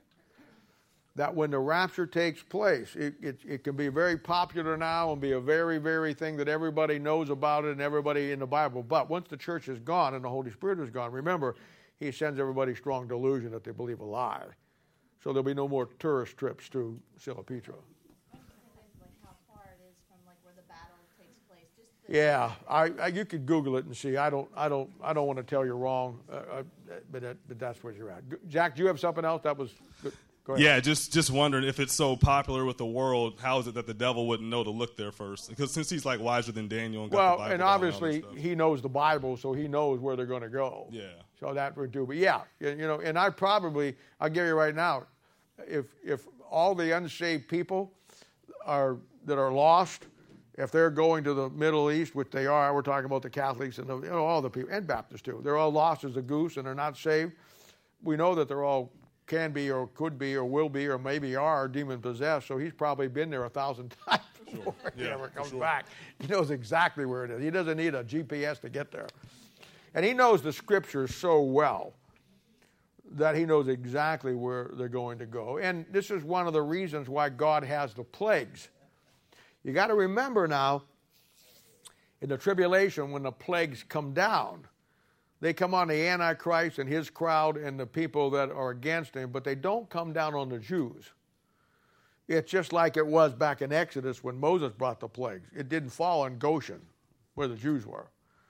that when the rapture takes place, it, it, it can be very popular now and be a very, very thing that everybody knows about it and everybody in the Bible. But once the church is gone and the Holy Spirit is gone, remember, he sends everybody strong delusion that they believe a lie. So there'll be no more tourist trips to Salpetra. Like how far it is from like where the battle takes place. Just the yeah, I, I you could Google it and see. I don't I don't I don't want to tell you wrong, uh, uh, but, that, but that's where you're at. Jack, do you have something else that was? Good? Go ahead. Yeah, just just wondering if it's so popular with the world, how is it that the devil wouldn't know to look there first? Because since he's like wiser than Daniel and got well, the Bible and down obviously and he knows the Bible, so he knows where they're going to go. Yeah. So that would do. But yeah, you know, and I probably I'll give you right now, if if all the unsaved people are that are lost, if they're going to the Middle East, which they are, we're talking about the Catholics and the, you know, all the people, and Baptists too, they're all lost as a goose and they're not saved. We know that they're all can be or could be or will be or maybe are demon-possessed, so he's probably been there a thousand times before sure. he yeah, ever comes sure. back. He knows exactly where it is. He doesn't need a G P S to get there. And he knows the Scriptures so well that he knows exactly where they're going to go. And this is one of the reasons why God has the plagues. You got to remember now, in the tribulation, when the plagues come down, they come on the Antichrist and his crowd and the people that are against him, but they don't come down on the Jews. It's just like it was back in Exodus when Moses brought the plagues. It didn't fall on Goshen, where the Jews were.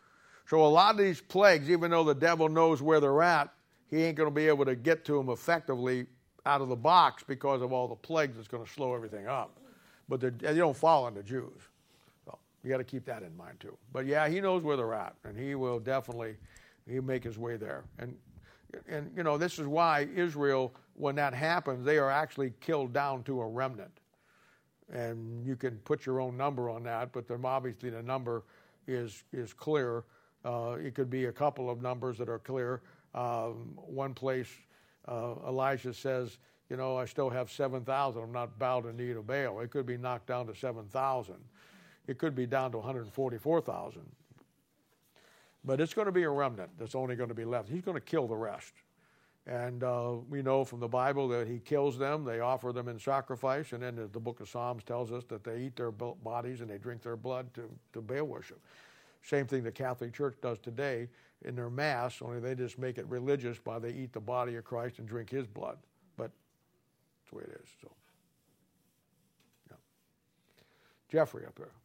So a lot of these plagues, even though the devil knows where they're at, he ain't going to be able to get to them effectively out of the box because of all the plagues that's going to slow everything up. But they don't fall on the Jews. So you got to keep that in mind too. But yeah, he knows where they're at, and he will definitely he'll make his way there. And and you know, this is why Israel, when that happens, they are actually killed down to a remnant. And you can put your own number on that, but then obviously the number is is clear. Uh, it could be a couple of numbers that are clear. Um, one place, uh, Elijah says, you know, I still have seven thousand. I'm not bowed the knee to Baal. It could be knocked down to seven thousand. It could be down to one hundred forty-four thousand. But it's going to be a remnant that's only going to be left. He's going to kill the rest. And uh, we know from the Bible that he kills them. They offer them in sacrifice. And then the, the book of Psalms tells us that they eat their bodies and they drink their blood to, to Baal worship. Same thing the Catholic Church does today in their Mass, only they just make it religious by they eat the body of Christ and drink his blood. But that's the way it is. So, yeah. Jeffrey up there.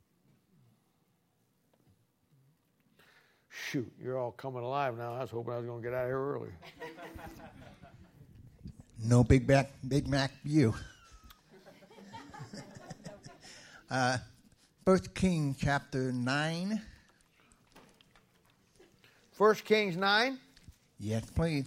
Shoot, you're all coming alive now. I was hoping I was going to get out of here early. No Big Mac, Big Mac you. uh, First Kings chapter nine. First Kings nine? Yes, please.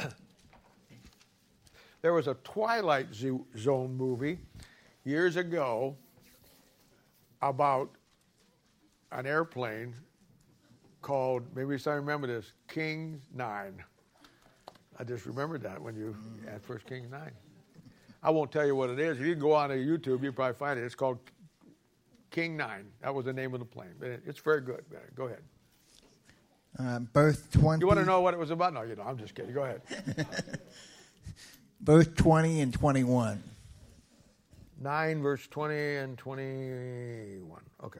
There was a Twilight Zone movie years ago about an airplane called, maybe some remember this, King nine. I just remembered that when you had First Kings nine. I won't tell you what it is. If you can go on to YouTube, you'll probably find it. It's called King nine. That was the name of the plane. It's very good. Go ahead. Uh, verse twenty. You want to know what it was about? No, you don't. I'm just kidding. Go ahead. Verse twenty and twenty-one. nine, verse twenty and twenty-one. Okay.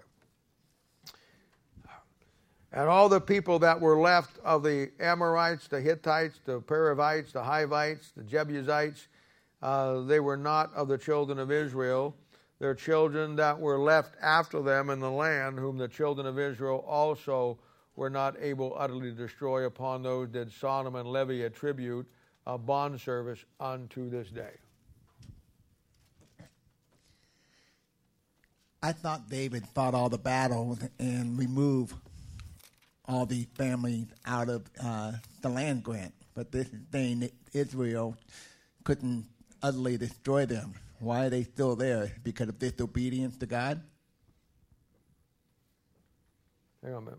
And all the people that were left of the Amorites, the Hittites, the Perizzites, the Hivites, the Jebusites, uh, they were not of the children of Israel. Their children that were left after them in the land, whom the children of Israel also were not able utterly to destroy, upon those did Sodom and levy a tribute, a bond service unto this day. I thought David fought all the battles and removed all the families out of uh, the land grant. But this thing, Israel couldn't utterly destroy them. Why are they still there? Because of disobedience to God? Hang on a minute.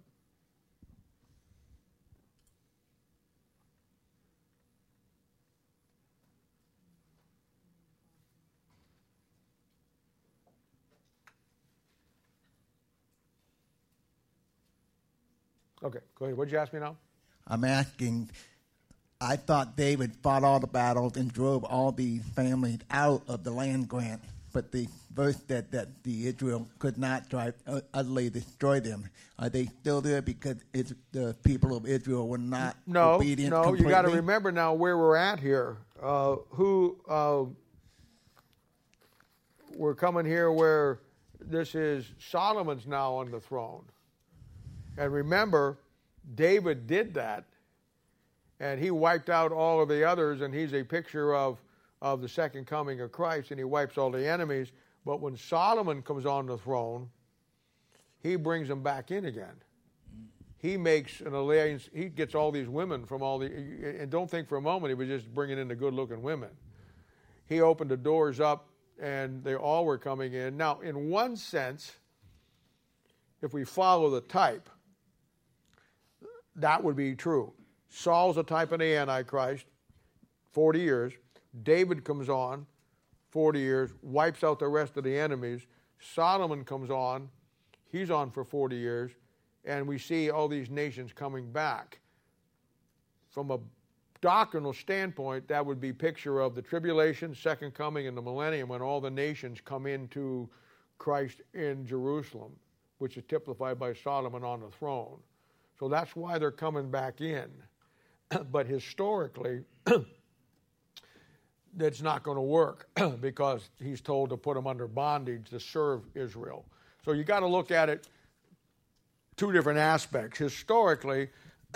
Okay, go ahead. What did you ask me now? I'm asking, I thought David fought all the battles and drove all the families out of the land grant, but the verse that, that the Israel could not drive, uh, utterly destroy them. Are they still there because it's, the people of Israel were not no, obedient No, completely? you got to remember now where we're at here. Uh, who uh, we're coming here where this is Solomon's now on the throne. And remember, David did that, and he wiped out all of the others, and he's a picture of, of the second coming of Christ, and he wipes all the enemies. But when Solomon comes on the throne, he brings them back in again. He makes an alliance. He gets all these women from all the, and don't think for a moment he was just bringing in the good-looking women. He opened the doors up, and they all were coming in. Now, in one sense, if we follow the type, that would be true. Saul's a type of the Antichrist, forty years. David comes on, forty years, wipes out the rest of the enemies. Solomon comes on, he's on for forty years, and we see all these nations coming back. From a doctrinal standpoint, that would be a picture of the tribulation, second coming, and the millennium, when all the nations come into Christ in Jerusalem, which is typified by Solomon on the throne. So that's why they're coming back in. But historically, that's not going to work because he's told to put them under bondage to serve Israel. So you got to look at it two different aspects. Historically,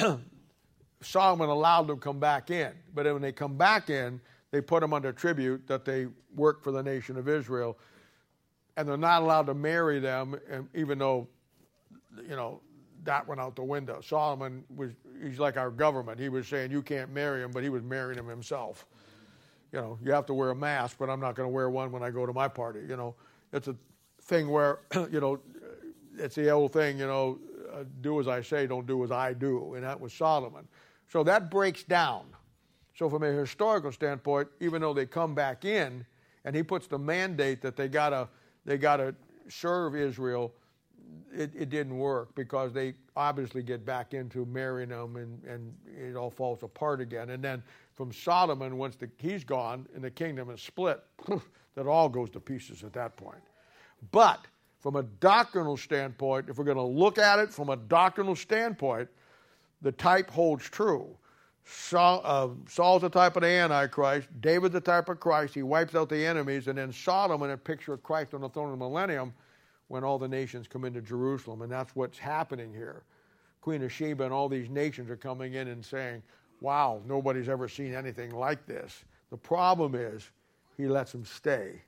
Solomon allowed them to come back in, but when they come back in, they put them under tribute that they work for the nation of Israel, and they're not allowed to marry them, and even though, you know, that went out the window. Solomon was, he's like our government. He was saying you can't marry him, but he was marrying him himself. You know, you have to wear a mask, but I'm not going to wear one when I go to my party. You know, it's a thing where, you know, it's the old thing, you know, uh, do as I say, don't do as I do. And that was Solomon. So that breaks down. So from a historical standpoint, even though they come back in, and he puts the mandate that they gotta they gotta serve Israel, it, it didn't work because they obviously get back into marrying them, and, and it all falls apart again. And then from Solomon, once the, he's gone and the kingdom is split, that all goes to pieces at that point. But from a doctrinal standpoint, if we're going to look at it from a doctrinal standpoint, the type holds true. Saul, uh, Saul's the type of the Antichrist. David's the type of Christ. He wipes out the enemies. And then Solomon, a picture of Christ on the throne of the millennium, when all the nations come into Jerusalem. And that's what's happening here. Queen of Sheba and all these nations are coming in and saying, wow, nobody's ever seen anything like this. The problem is he lets them stay.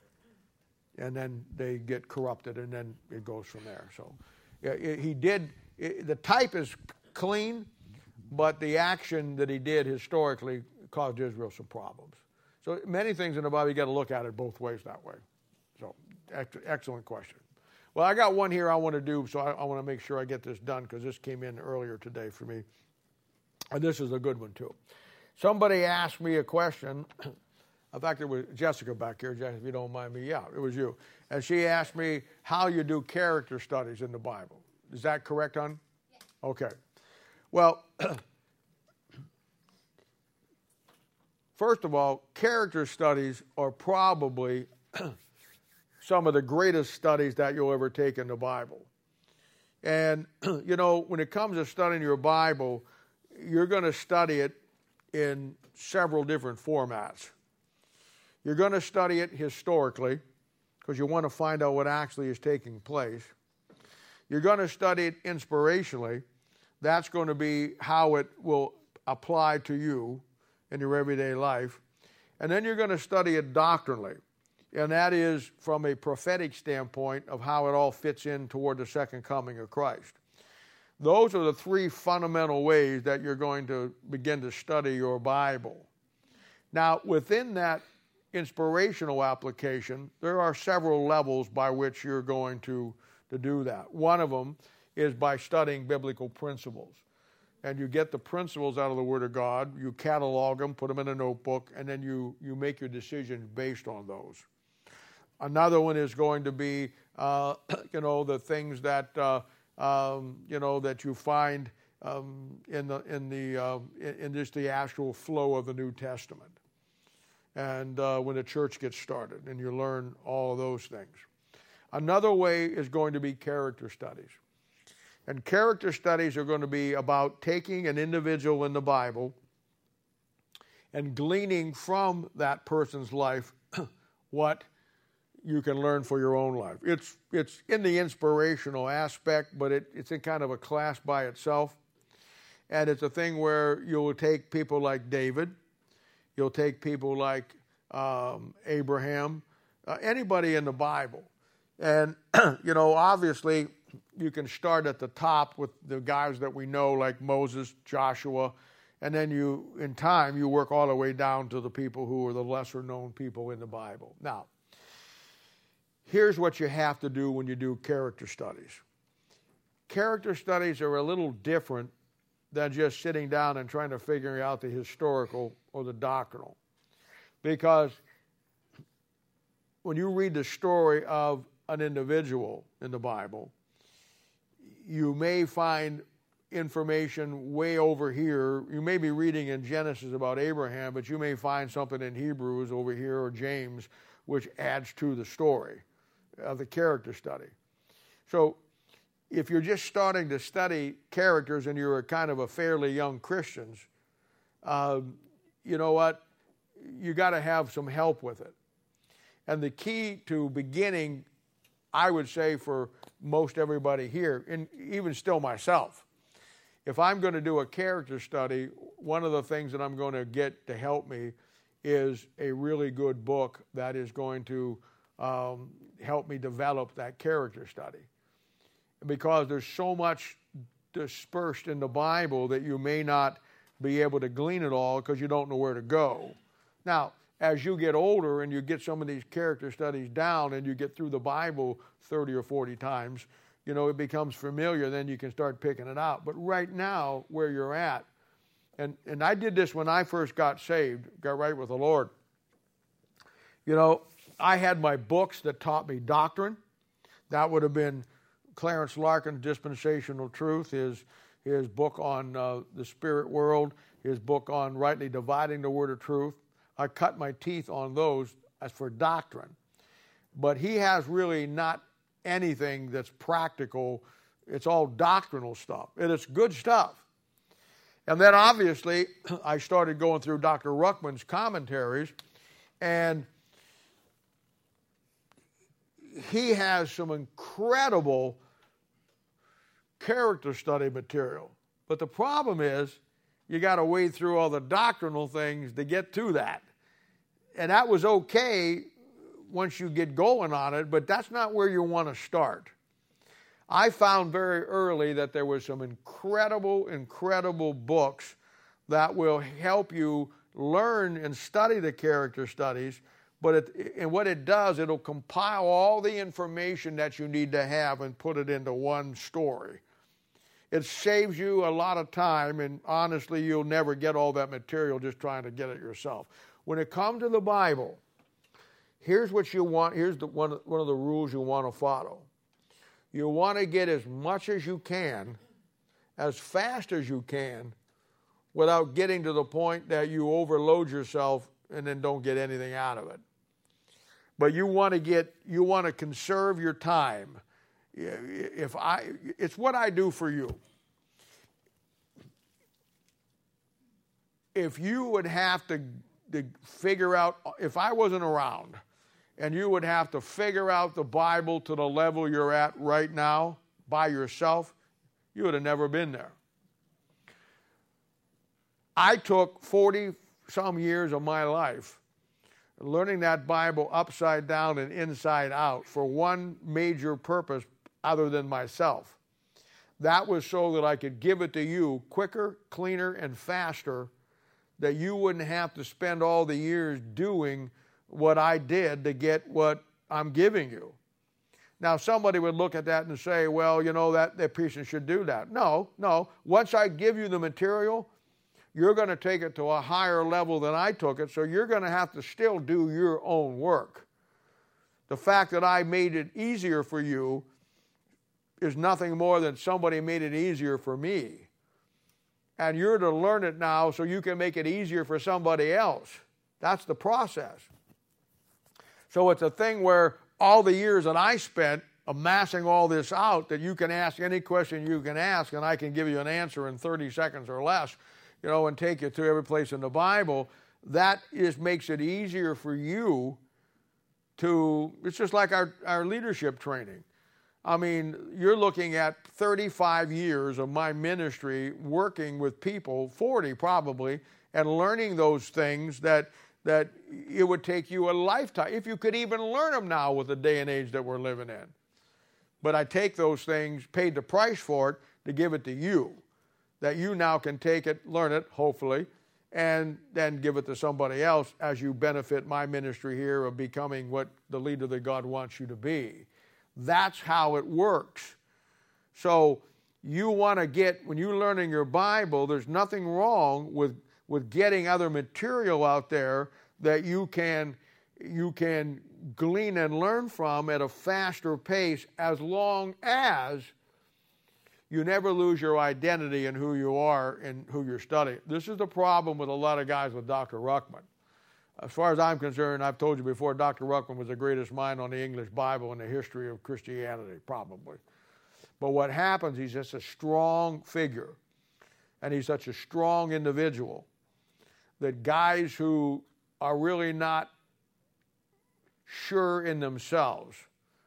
And then they get corrupted, and then it goes from there. So yeah, it, he did, it, the type is clean, but the action that he did historically caused Israel some problems. So many things in the Bible, you got to look at it both ways that way. So ex- excellent question. Well, I got one here I want to do, so I, I want to make sure I get this done because this came in earlier today for me. And this is a good one, too. Somebody asked me a question. In fact, it was Jessica back here, Jessica, if you don't mind me. Yeah, it was you. And she asked me how you do character studies in the Bible. Is that correct, hon? Yes. Okay. Well, first of all, character studies are probably some of the greatest studies that you'll ever take in the Bible. And, you know, when it comes to studying your Bible, you're going to study it in several different formats. You're going to study it historically because you want to find out what actually is taking place. You're going to study it inspirationally. That's going to be how it will apply to you in your everyday life. And then you're going to study it doctrinally. And that is from a prophetic standpoint of how it all fits in toward the second coming of Christ. Those are the three fundamental ways that you're going to begin to study your Bible. Now, within that inspirational application, there are several levels by which you're going to, to do that. One of them is by studying biblical principles. And you get the principles out of the Word of God, you catalog them, put them in a notebook, and then you, you make your decisions based on those. Another one is going to be, uh, you know, the things that, uh, um, you know, that you find um, in the in the uh, in, in just the actual flow of the New Testament. And uh, when the church gets started, and you learn all of those things. Another way is going to be character studies. And character studies are going to be about taking an individual in the Bible and gleaning from that person's life what you can learn for your own life. It's it's in the inspirational aspect, but it, it's in kind of a class by itself. And it's a thing where you'll take people like David, you'll take people like um, Abraham, uh, anybody in the Bible. And, you know, obviously you can start at the top with the guys that we know like Moses, Joshua, and then you, in time, you work all the way down to the people who are the lesser known people in the Bible. Now, here's what you have to do when you do character studies. Character studies are a little different than just sitting down and trying to figure out the historical or the doctrinal. Because when you read the story of an individual in the Bible, you may find information way over here. You may be reading in Genesis about Abraham, but you may find something in Hebrews over here or James which adds to the story of the character study. So if you're just starting to study characters and you're a kind of a fairly young Christian, uh, you know what? You got to have some help with it. And the key to beginning I would say for most everybody here, and even still myself, if I'm going to do a character study, one of the things that I'm going to get to help me is a really good book that is going to um, help me develop that character study. Because there's so much dispersed in the Bible that you may not be able to glean it all because you don't know where to go. Now, as you get older and you get some of these character studies down and you get through the Bible thirty or forty times, you know, it becomes familiar, then you can start picking it out. But right now, where you're at, and, and I did this when I first got saved, got right with the Lord. You know, I had my books that taught me doctrine. That would have been Clarence Larkin's Dispensational Truth, his, his book on uh, the spirit world, his book on rightly dividing the word of truth. I cut my teeth on those as for doctrine. But he has really not anything that's practical. It's all doctrinal stuff. And it's good stuff. And then obviously I started going through Doctor Ruckman's commentaries, and he has some incredible character study material. But the problem is you got to wade through all the doctrinal things to get to that. And that was okay once you get going on it, but that's not where you want to start. I found very early that there were some incredible, incredible books that will help you learn and study the character studies, but it, and what it does, it'll compile all the information that you need to have and put it into one story. It saves you a lot of time, and honestly, you'll never get all that material just trying to get it yourself. When it comes to the Bible, here's what you want. Here's the, one, one of the rules you want to follow. You want to get as much as you can, as fast as you can, without getting to the point that you overload yourself and then don't get anything out of it. But you want to get, you want to conserve your time. If I, it's what I do for you. If you would have to, to figure out, if I wasn't around, and you would have to figure out the Bible to the level you're at right now by yourself, you would have never been there. I took forty-some years of my life learning that Bible upside down and inside out for one major purpose other than myself. That was so that I could give it to you quicker, cleaner, and faster, that you wouldn't have to spend all the years doing what I did to get what I'm giving you. Now, somebody would look at that and say, well, you know, that, that person should do that. No, no. Once I give you the material, you're going to take it to a higher level than I took it, so you're going to have to still do your own work. The fact that I made it easier for you is nothing more than somebody made it easier for me. And you're to learn it now so you can make it easier for somebody else. That's the process. So it's a thing where all the years that I spent amassing all this out, that you can ask any question you can ask, and I can give you an answer in thirty seconds or less, you know, and take you to every place in the Bible, that is makes it easier for you to, it's just like our, our leadership training. I mean, you're looking at thirty-five years of my ministry working with people, forty probably, and learning those things that that it would take you a lifetime, if you could even learn them now with the day and age that we're living in. But I take those things, paid the price for it, to give it to you, that you now can take it, learn it, hopefully, and then give it to somebody else as you benefit my ministry here of becoming what the leader that God wants you to be. That's how it works. So you want to get, when you're learning your Bible, there's nothing wrong with with getting other material out there that you can you can glean and learn from at a faster pace, as long as you never lose your identity in who you are and who you're studying. This is the problem with a lot of guys with Doctor Ruckman. As far as I'm concerned, I've told you before, Doctor Ruckman was the greatest mind on the English Bible in the history of Christianity, probably. But what happens, he's just a strong figure, and he's such a strong individual that guys who are really not sure in themselves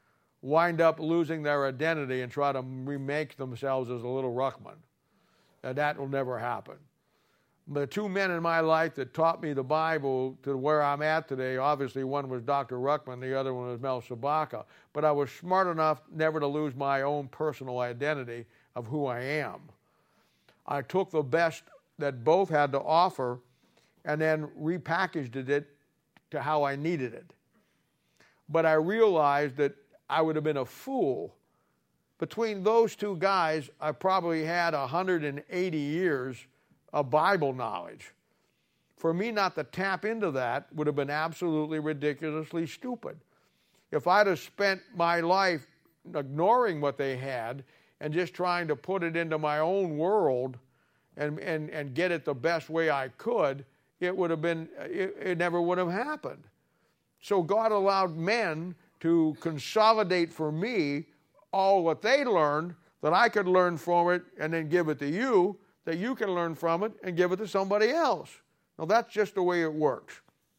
wind up losing their identity and try to remake themselves as a little Ruckman. And that will never happen. The two men in my life that taught me the Bible to where I'm at today, obviously one was Doctor Ruckman, the other one was Mel Sabaka. But I was smart enough never to lose my own personal identity of who I am. I took the best that both had to offer and then repackaged it to how I needed it. But I realized that I would have been a fool. Between those two guys, I probably had one hundred eighty years of Bible knowledge. For me not to tap into that would have been absolutely ridiculously stupid. If I'd have spent my life ignoring what they had and just trying to put it into my own world and, and, and get it the best way I could, it would have been, it, it never would have happened. So God allowed men to consolidate for me all what they learned, that I could learn from it and then give it to you, that you can learn from it and give it to somebody else. Now, that's just the way it works.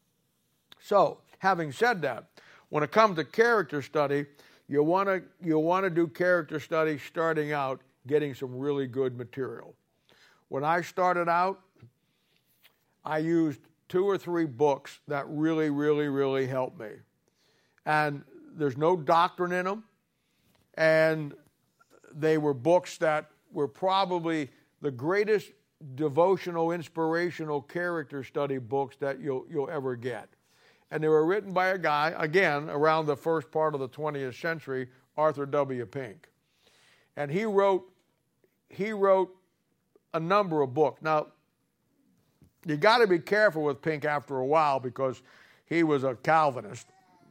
So, having said that, when it comes to character study, you want to you want to do character study starting out getting some really good material. When I started out, I used two or three books that really, really, really helped me. And there's no doctrine in them, and they were books that were probably the greatest devotional, inspirational character study books that you'll, you'll ever get. And they were written by a guy, again, around the first part of the twentieth century, Arthur W. Pink. And he wrote, he wrote a number of books. Now, you got to be careful with Pink after a while because he was a Calvinist.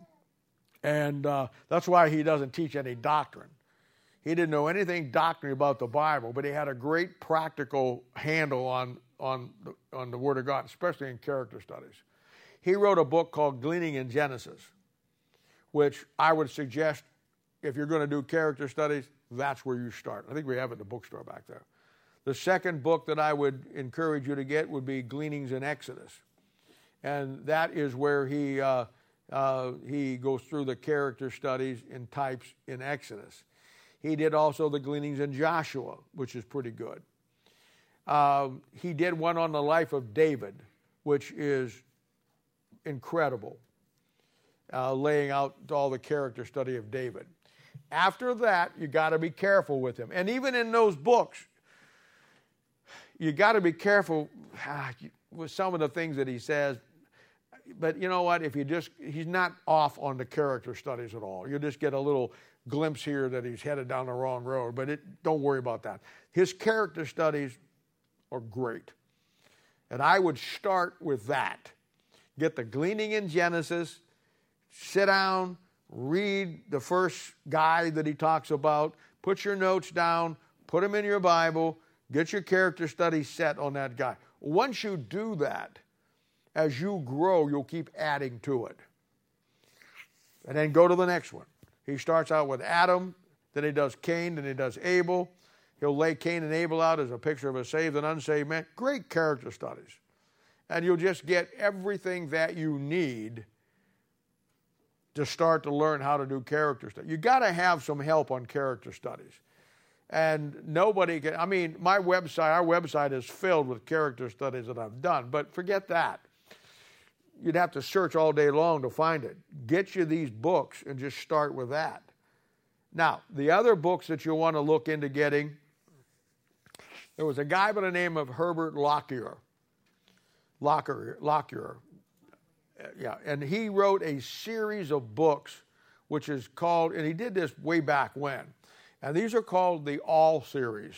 And uh, that's why he doesn't teach any doctrine. He didn't know anything doctrinally about the Bible, but he had a great practical handle on, on, the, on the Word of God, especially in character studies. He wrote a book called Gleaning in Genesis, which I would suggest if you're going to do character studies, that's where you start. I think we have it in the bookstore back there. The second book that I would encourage you to get would be Gleanings in Exodus. And that is where he, uh, uh, he goes through the character studies in types in Exodus. He did also the Gleanings in Joshua, which is pretty good. Um, he did one on the life of David, which is incredible, uh, laying out all the character study of David. After that, you got to be careful with him. And even in those books, you got to be careful ah, with some of the things that he says. But you know what? If you just, he's not off on the character studies at all. You just get a little glimpse here that he's headed down the wrong road, but it, don't worry about that. His character studies are great. And I would start with that. Get the Gleaning in Genesis, sit down, read the first guy that he talks about, put your notes down, put them in your Bible, get your character study set on that guy. Once you do that, as you grow, you'll keep adding to it. And then go to the next one. He starts out with Adam, then he does Cain, then he does Abel. He'll lay Cain and Abel out as a picture of a saved and unsaved man. Great character studies. And you'll just get everything that you need to start to learn how to do character studies. You got to have some help on character studies. And nobody can, I mean, my website, our website is filled with character studies that I've done, but forget that. You'd have to search all day long to find it. Get you these books and just start with that. Now, the other books that you want to look into getting, there was a guy by the name of Herbert Lockyer. Lockyer, Lockyer. Yeah, and he wrote a series of books which is called, and he did this way back when, and these are called the All series.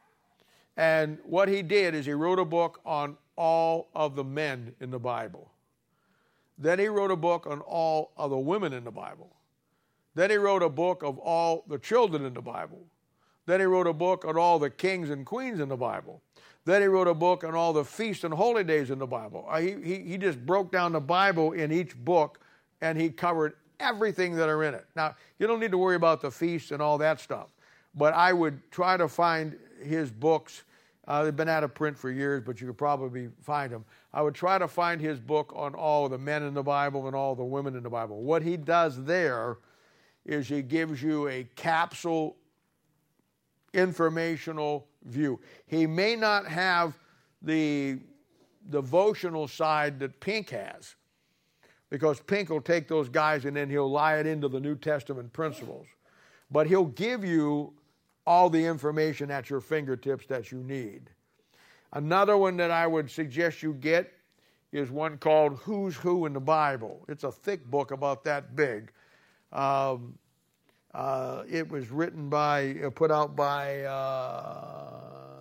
And what he did is he wrote a book on all of the men in the Bible. Then he wrote a book on all of the women in the Bible. Then he wrote a book of all the children in the Bible. Then he wrote a book on all the kings and queens in the Bible. Then he wrote a book on all the feasts and holy days in the Bible. He, he, he just broke down the Bible in each book, and he covered everything that are in it. Now, you don't need to worry about the feasts and all that stuff, but I would try to find his books. Uh, they've been out of print for years, but you could probably find them. I would try to find his book on all the men in the Bible and all the women in the Bible. What he does there is he gives you a capsule informational view. He may not have the devotional side that Pink has, because Pink will take those guys and then he'll lie it into the New Testament principles. But he'll give you all the information at your fingertips that you need. Another one that I would suggest you get is one called Who's Who in the Bible. It's a thick book about that big. Um, uh, it was written by, uh, put out by uh,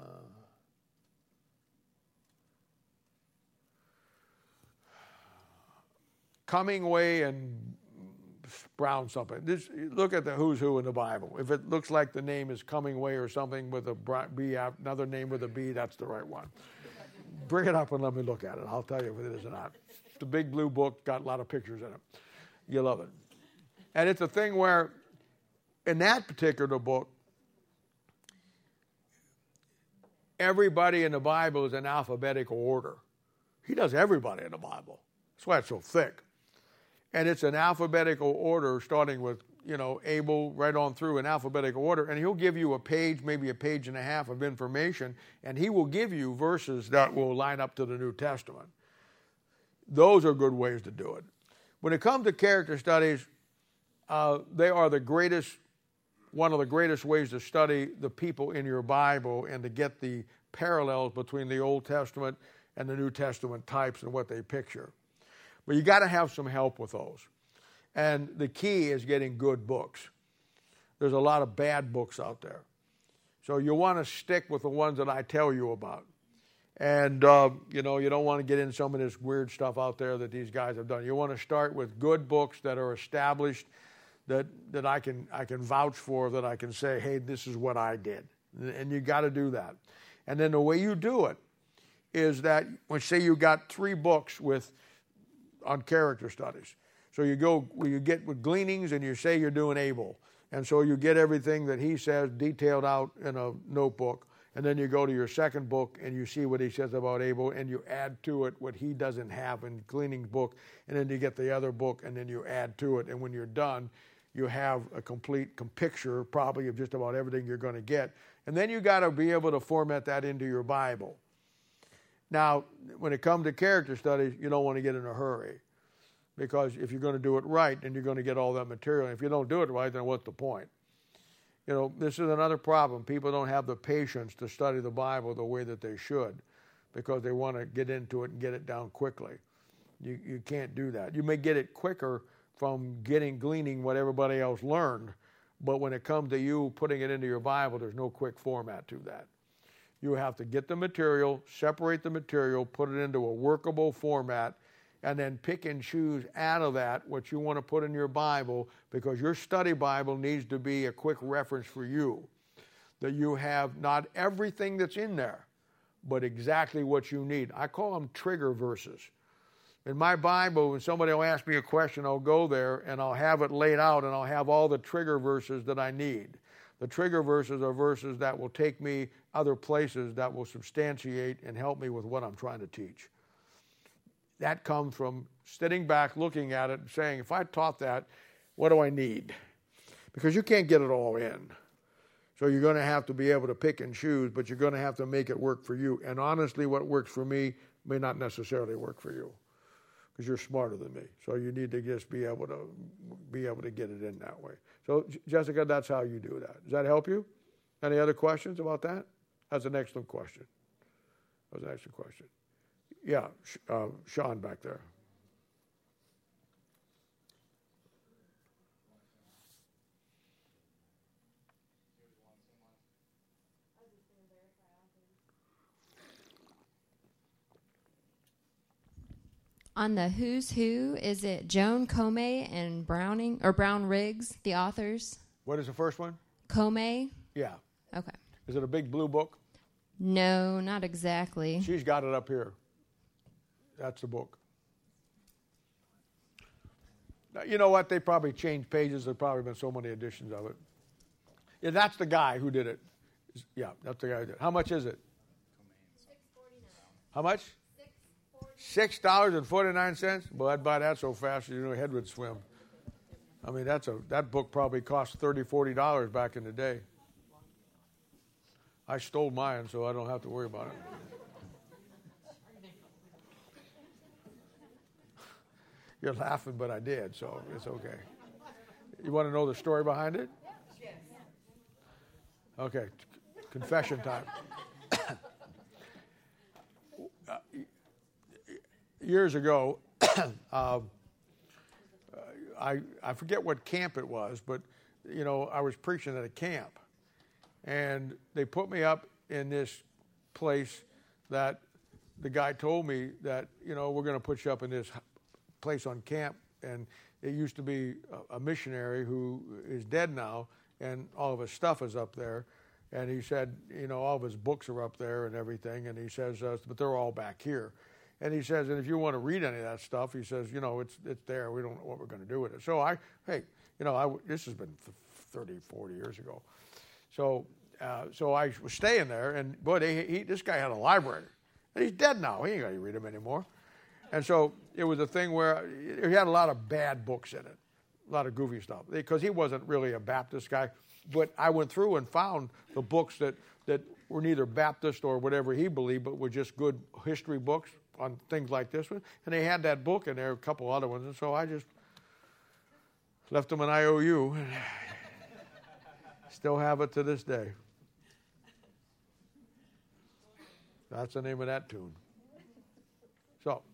Cummingway and Brown something. This, look at the Who's Who in the Bible. If it looks like the name is Cummingway or something with a B, another name with a B, that's the right one. Bring it up and let me look at it. I'll tell you if it is or not. It's a big blue book, got a lot of pictures in it. You'll love it. And it's a thing where, in that particular book, everybody in the Bible is in alphabetical order. He does everybody in the Bible. That's why it's so thick. And it's an alphabetical order, starting with, you know, Abel right on through in alphabetical order. And he'll give you a page, maybe a page and a half of information, and he will give you verses that will line up to the New Testament. Those are good ways to do it. When it comes to character studies, uh, they are the greatest, one of the greatest ways to study the people in your Bible and to get the parallels between the Old Testament and the New Testament types and what they picture. But you got to have some help with those. And the key is getting good books. There's a lot of bad books out there. So you want to stick with the ones that I tell you about. And, uh, you know, you don't want to get in some of this weird stuff out there that these guys have done. You want to start with good books that are established, that, that I can I can vouch for, that I can say, hey, this is what I did. And you got to do that. And then the way you do it is that, when say you got three books with on character studies. So you go, you get with Gleanings and you say you're doing Abel. And so you get everything that he says detailed out in a notebook. And then you go to your second book and you see what he says about Abel and you add to it what he doesn't have in Gleaning's book. And then you get the other book and then you add to it. And when you're done, you have a complete picture probably of just about everything you're going to get. And then you got to be able to format that into your Bible. Now, when it comes to character studies, you don't want to get in a hurry, because if you're going to do it right, then you're going to get all that material. And if you don't do it right, then what's the point? You know, this is another problem. People don't have the patience to study the Bible the way that they should, because they want to get into it and get it down quickly. You, you can't do that. You may get it quicker from getting, gleaning what everybody else learned, but when it comes to you putting it into your Bible, there's no quick format to that. You have to get the material, separate the material, put it into a workable format, and then pick and choose out of that what you want to put in your Bible, because your study Bible needs to be a quick reference for you, that you have not everything that's in there, but exactly what you need. I call them trigger verses. In my Bible, when somebody will ask me a question, I'll go there and I'll have it laid out and I'll have all the trigger verses that I need. The trigger verses are verses that will take me other places that will substantiate and help me with what I'm trying to teach. That comes from sitting back, looking at it, and saying, if I taught that, what do I need? Because you can't get it all in. So you're going to have to be able to pick and choose, but you're going to have to make it work for you. And honestly, what works for me may not necessarily work for you, because you're smarter than me. So you need to just be able to be able to get it in that way. So, Jessica, that's how you do that. Does that help you? Any other questions about that? That's an excellent question. That was an excellent question. Yeah, uh, Sean back there. On the Who's Who, is it Joan Comey and Browning or Brown Riggs, the authors? What is the first one? Comey. Yeah. Okay. Is it a big blue book? No, not exactly. She's got it up here. That's the book. Now, you know what? They probably changed pages. There's probably been so many editions of it. Yeah, that's the guy who did it. Yeah, that's the guy who did it. How much is it? six forty-nine. How much? Six dollars and forty-nine cents. Well, I'd buy that so fast you know your head would swim. I mean, that's a that book probably cost thirty dollars, forty dollars back in the day. I stole mine, so I don't have to worry about it. You're laughing, but I did, so it's okay. You want to know the story behind it? Yes. Okay, confession time. uh, years ago, uh, I I forget what camp it was, but you know I was preaching at a camp, and they put me up in this place that the guy told me that you know we're going to put you up in this place on camp, and it used to be a, a missionary who is dead now, and all of his stuff is up there, and he said, you know, all of his books are up there and everything, and he says, uh, but they're all back here, and he says, and if you want to read any of that stuff, he says, you know, it's it's there. We don't know what we're going to do with it. So I, hey, you know, I this has been thirty, forty years ago, so uh, so I was staying there, and boy, they, he, this guy had a library, and he's dead now. He ain't going to read them anymore. And so it was a thing where he had a lot of bad books in it, a lot of goofy stuff, because he wasn't really a Baptist guy. But I went through and found the books that, that were neither Baptist or whatever he believed, but were just good history books on things like this one. And they had that book in there, a couple other ones. And so I just left them an I O U. And still have it to this day. That's the name of that tune. So.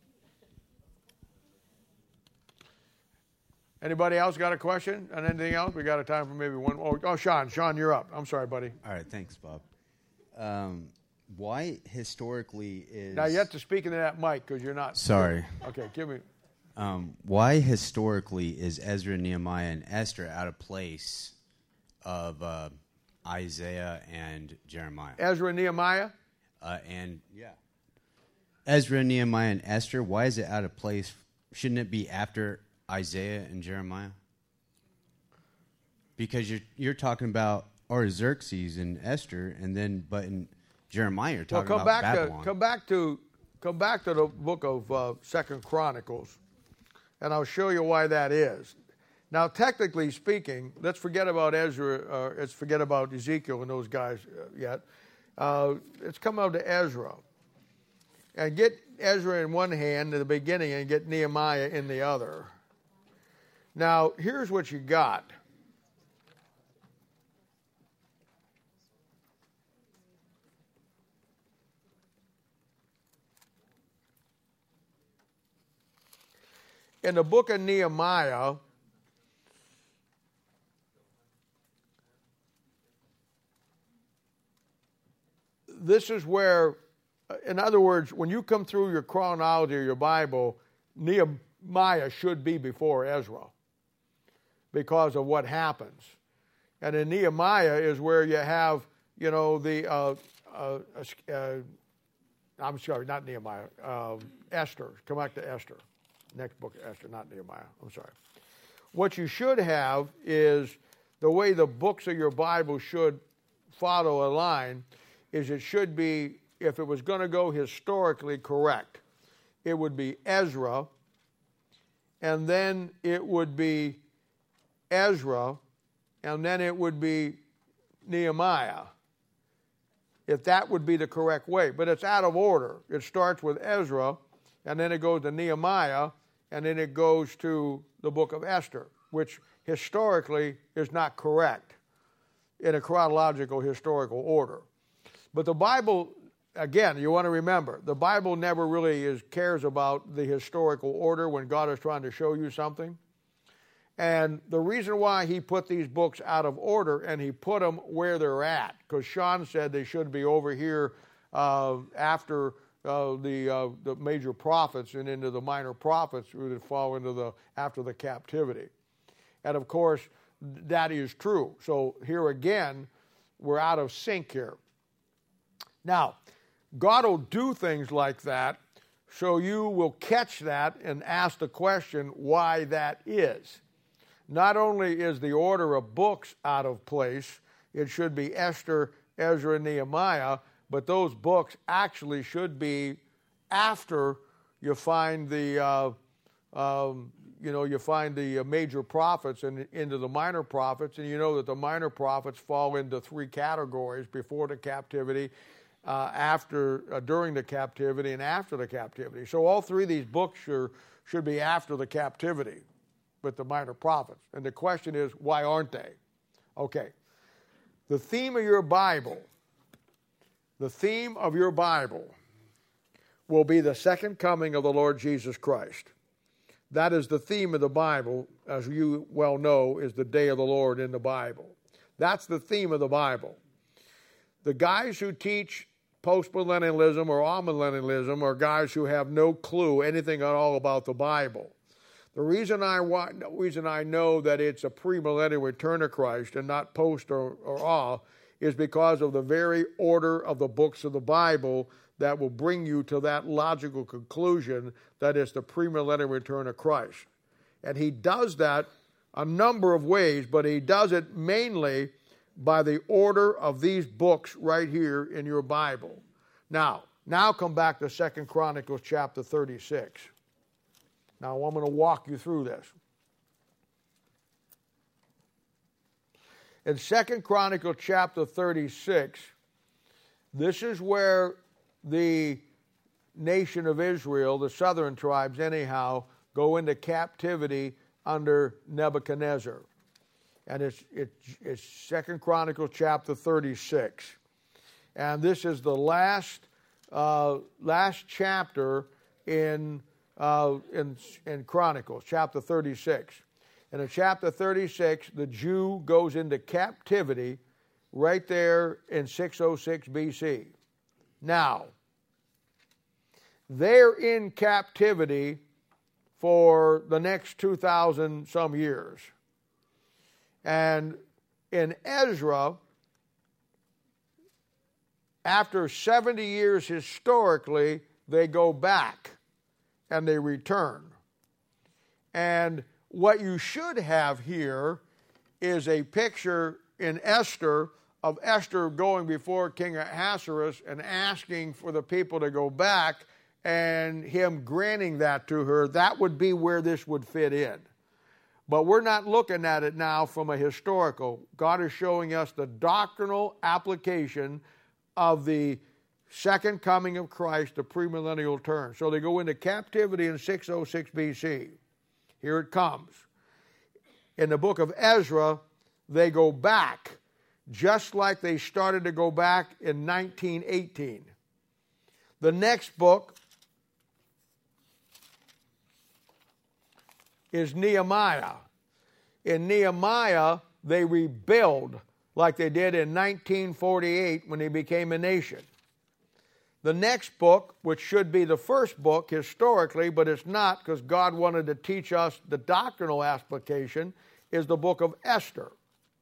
Anybody else got a question on anything else? We got a time for maybe one. Oh, oh, Sean. Sean, you're up. I'm sorry, buddy. All right. Thanks, Bob. Um, why historically is... Now, you have to speak into that mic because you're not... Sorry. Okay, give me... Um, why historically is Ezra, Nehemiah, and Esther out of place of uh, Isaiah and Jeremiah? Ezra and Nehemiah? Uh, and, yeah. Ezra, Nehemiah, and Esther, why is it out of place? Shouldn't it be after... Isaiah and Jeremiah? Because you're you're talking about Artaxerxes and Esther, and then but in Jeremiah you're talking well, come about back Babylon. To, come back to come back to the book of uh, Second Chronicles, and I'll show you why that is. Now, technically speaking, let's forget about Ezra. Uh, let's forget about Ezekiel and those guys uh, yet. Uh, let's come out to Ezra, and get Ezra in one hand in the beginning, and get Nehemiah in the other. Now, here's what you got. In the book of Nehemiah, this is where, in other words, when you come through your chronology or your Bible, Nehemiah should be before Ezra, because of what happens. And in Nehemiah is where you have, you know, the, uh, uh, uh, I'm sorry, not Nehemiah, uh, Esther. Come back to Esther. Next book of Esther, not Nehemiah. I'm sorry. What you should have is the way the books of your Bible should follow a line is it should be, if it was going to go historically correct, it would be Ezra, and then it would be Ezra, and then it would be Nehemiah, if that would be the correct way. But it's out of order. It starts with Ezra, and then it goes to Nehemiah, and then it goes to the book of Esther, which historically is not correct in a chronological historical order. But the Bible, again, you want to remember, the Bible never really is, cares about the historical order when God is trying to show you something. And the reason why he put these books out of order, and he put them where they're at, because Sean said they should be over here uh, after uh, the uh, the major prophets and into the minor prophets who would fall into the after the captivity. And of course, that is true. So here again, we're out of sync here. Now, God will do things like that, so you will catch that and ask the question why that is. Not only is the order of books out of place, it should be Esther, Ezra, and Nehemiah, but those books actually should be after you find the, uh, um, you know, you find the uh, major prophets and into the minor prophets, and you know that the minor prophets fall into three categories: before the captivity, uh, after, uh, during the captivity, and after the captivity. So all three of these books are, should be after the captivity with the minor prophets. And the question is, why aren't they? Okay. The theme of your Bible, the theme of your Bible will be the second coming of the Lord Jesus Christ. That is the theme of the Bible, as you well know, is the day of the Lord in the Bible. That's the theme of the Bible. The guys who teach postmillennialism or amillennialism are guys who have no clue anything at all about the Bible. The reason I want, the reason I know that it's a premillennial return of Christ and not post or, or awe is because of the very order of the books of the Bible that will bring you to that logical conclusion that it's the premillennial return of Christ. And he does that a number of ways, but he does it mainly by the order of these books right here in your Bible. Now, now come back to Second Chronicles chapter thirty-six. Now, I'm going to walk you through this. In Second Chronicles chapter thirty-six, this is where the nation of Israel, the southern tribes anyhow, go into captivity under Nebuchadnezzar. And it's, it's, it's Second Chronicles chapter thirty-six. And this is the last, uh, last chapter in Uh, in, in Chronicles, chapter thirty-six. And in chapter thirty-six, the Jew goes into captivity right there in six oh six B C. Now, they're in captivity for the next two thousand some years. And in Ezra, after seventy years historically, they go back and they return. And what you should have here is a picture in Esther of Esther going before King Ahasuerus and asking for the people to go back and him granting that to her. That would be where this would fit in. But we're not looking at it now from a historical. God is showing us the doctrinal application of the second coming of Christ, the premillennial turn. So they go into captivity in six oh six B C. Here it comes. In the book of Ezra, they go back, just like they started to go back in nineteen eighteen. The next book is Nehemiah. In Nehemiah, they rebuild like they did in nineteen forty-eight when they became a nation. The next book, which should be the first book historically, but it's not because God wanted to teach us the doctrinal application, is the book of Esther.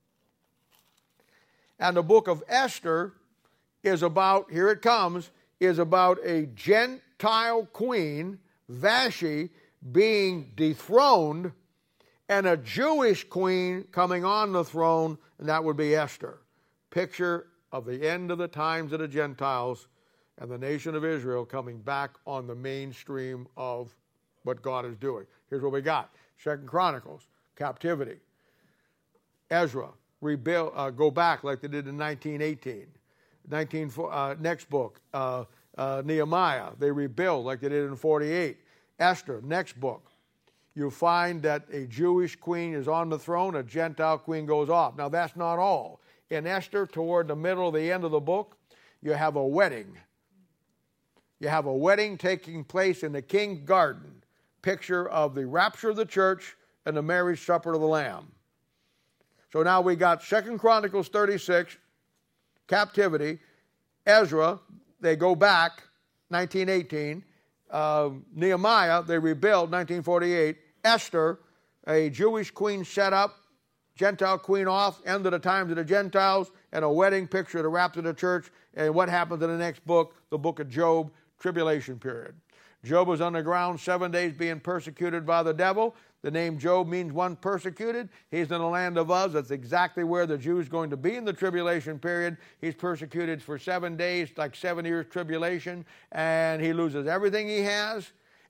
And the book of Esther is about, here it comes, is about a Gentile queen, Vashti, being dethroned, and a Jewish queen coming on the throne, and that would be Esther. Picture of the end of the times of the Gentiles and the nation of Israel coming back on the mainstream of what God is doing. Here's what we got. Second Chronicles, captivity. Ezra, rebuild, uh, go back like they did in nineteen eighteen. nineteen, uh, next book, uh, uh, Nehemiah, they rebuild like they did in forty-eight. Esther, next book. You find that a Jewish queen is on the throne, a Gentile queen goes off. Now that's not all. In Esther, toward the middle of the end of the book, you have a wedding. You have a wedding taking place in the king's garden. Picture of the rapture of the church and the marriage supper of the Lamb. So now we got Second Chronicles thirty-six, captivity. Ezra, they go back, nineteen eighteen. Uh, Nehemiah, they rebuild, nineteen forty-eight. Esther, a Jewish queen set up, Gentile queen off, end of the times of the Gentiles, and a wedding picture of the rapture of the church. And what happens in the next book? The book of Job, tribulation period. Job was on the ground seven days being persecuted by the devil. The name Job means one persecuted. He's in the land of Uz. That's exactly where the Jews are going to be in the tribulation period. He's persecuted for seven days, like seven years tribulation, and he loses everything he has.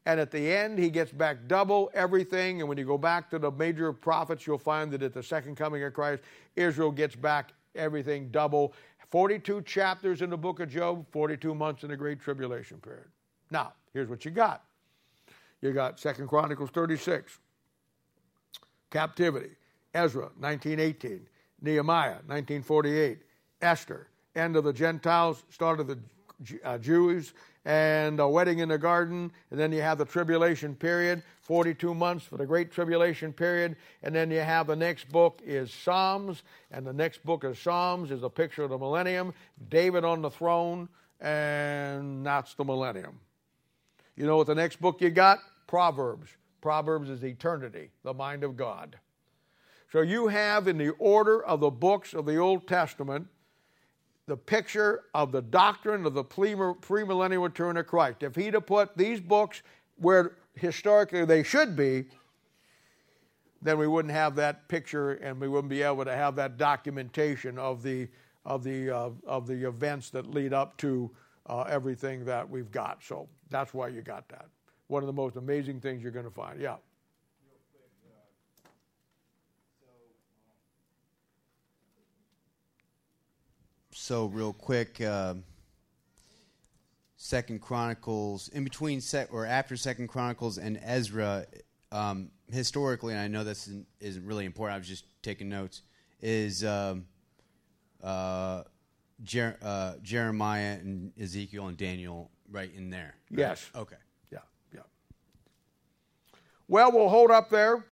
And at the end, he gets back double everything. And when you go back to the major prophets, you'll find that at the second coming of Christ, Israel gets back everything double. forty-two chapters in the book of Job, forty-two months in the Great Tribulation period. Now, here's what you got. You got Second Chronicles thirty-six, captivity. Ezra, nineteen eighteen. Nehemiah, nineteen forty-eight. Esther, end of the Gentiles, start of the uh, Jews, and a wedding in the garden. And then you have the tribulation period, forty-two months for the Great Tribulation period. And then you have the next book is Psalms, and the next book of Psalms is a picture of the millennium, David on the throne, and that's the millennium. You know what the next book you got? Proverbs. Proverbs is eternity, the mind of God. So you have in the order of the books of the Old Testament the picture of the doctrine of the premillennial return of Christ. If he'd have put these books where historically they should be, then we wouldn't have that picture and we wouldn't be able to have that documentation of the of the uh, of the events that lead up to uh, everything that we've got. So that's why you got that. One of the most amazing things you're going to find. Yeah. So real quick, uh, Second Chronicles, in between sec- or after Second Chronicles and Ezra, um, historically, and I know this isn't, isn't really important, I was just taking notes, is um, uh, Jer- uh, Jeremiah and Ezekiel and Daniel right in there? Right? Yes. Okay. Yeah, yeah. Well, we'll hold up there.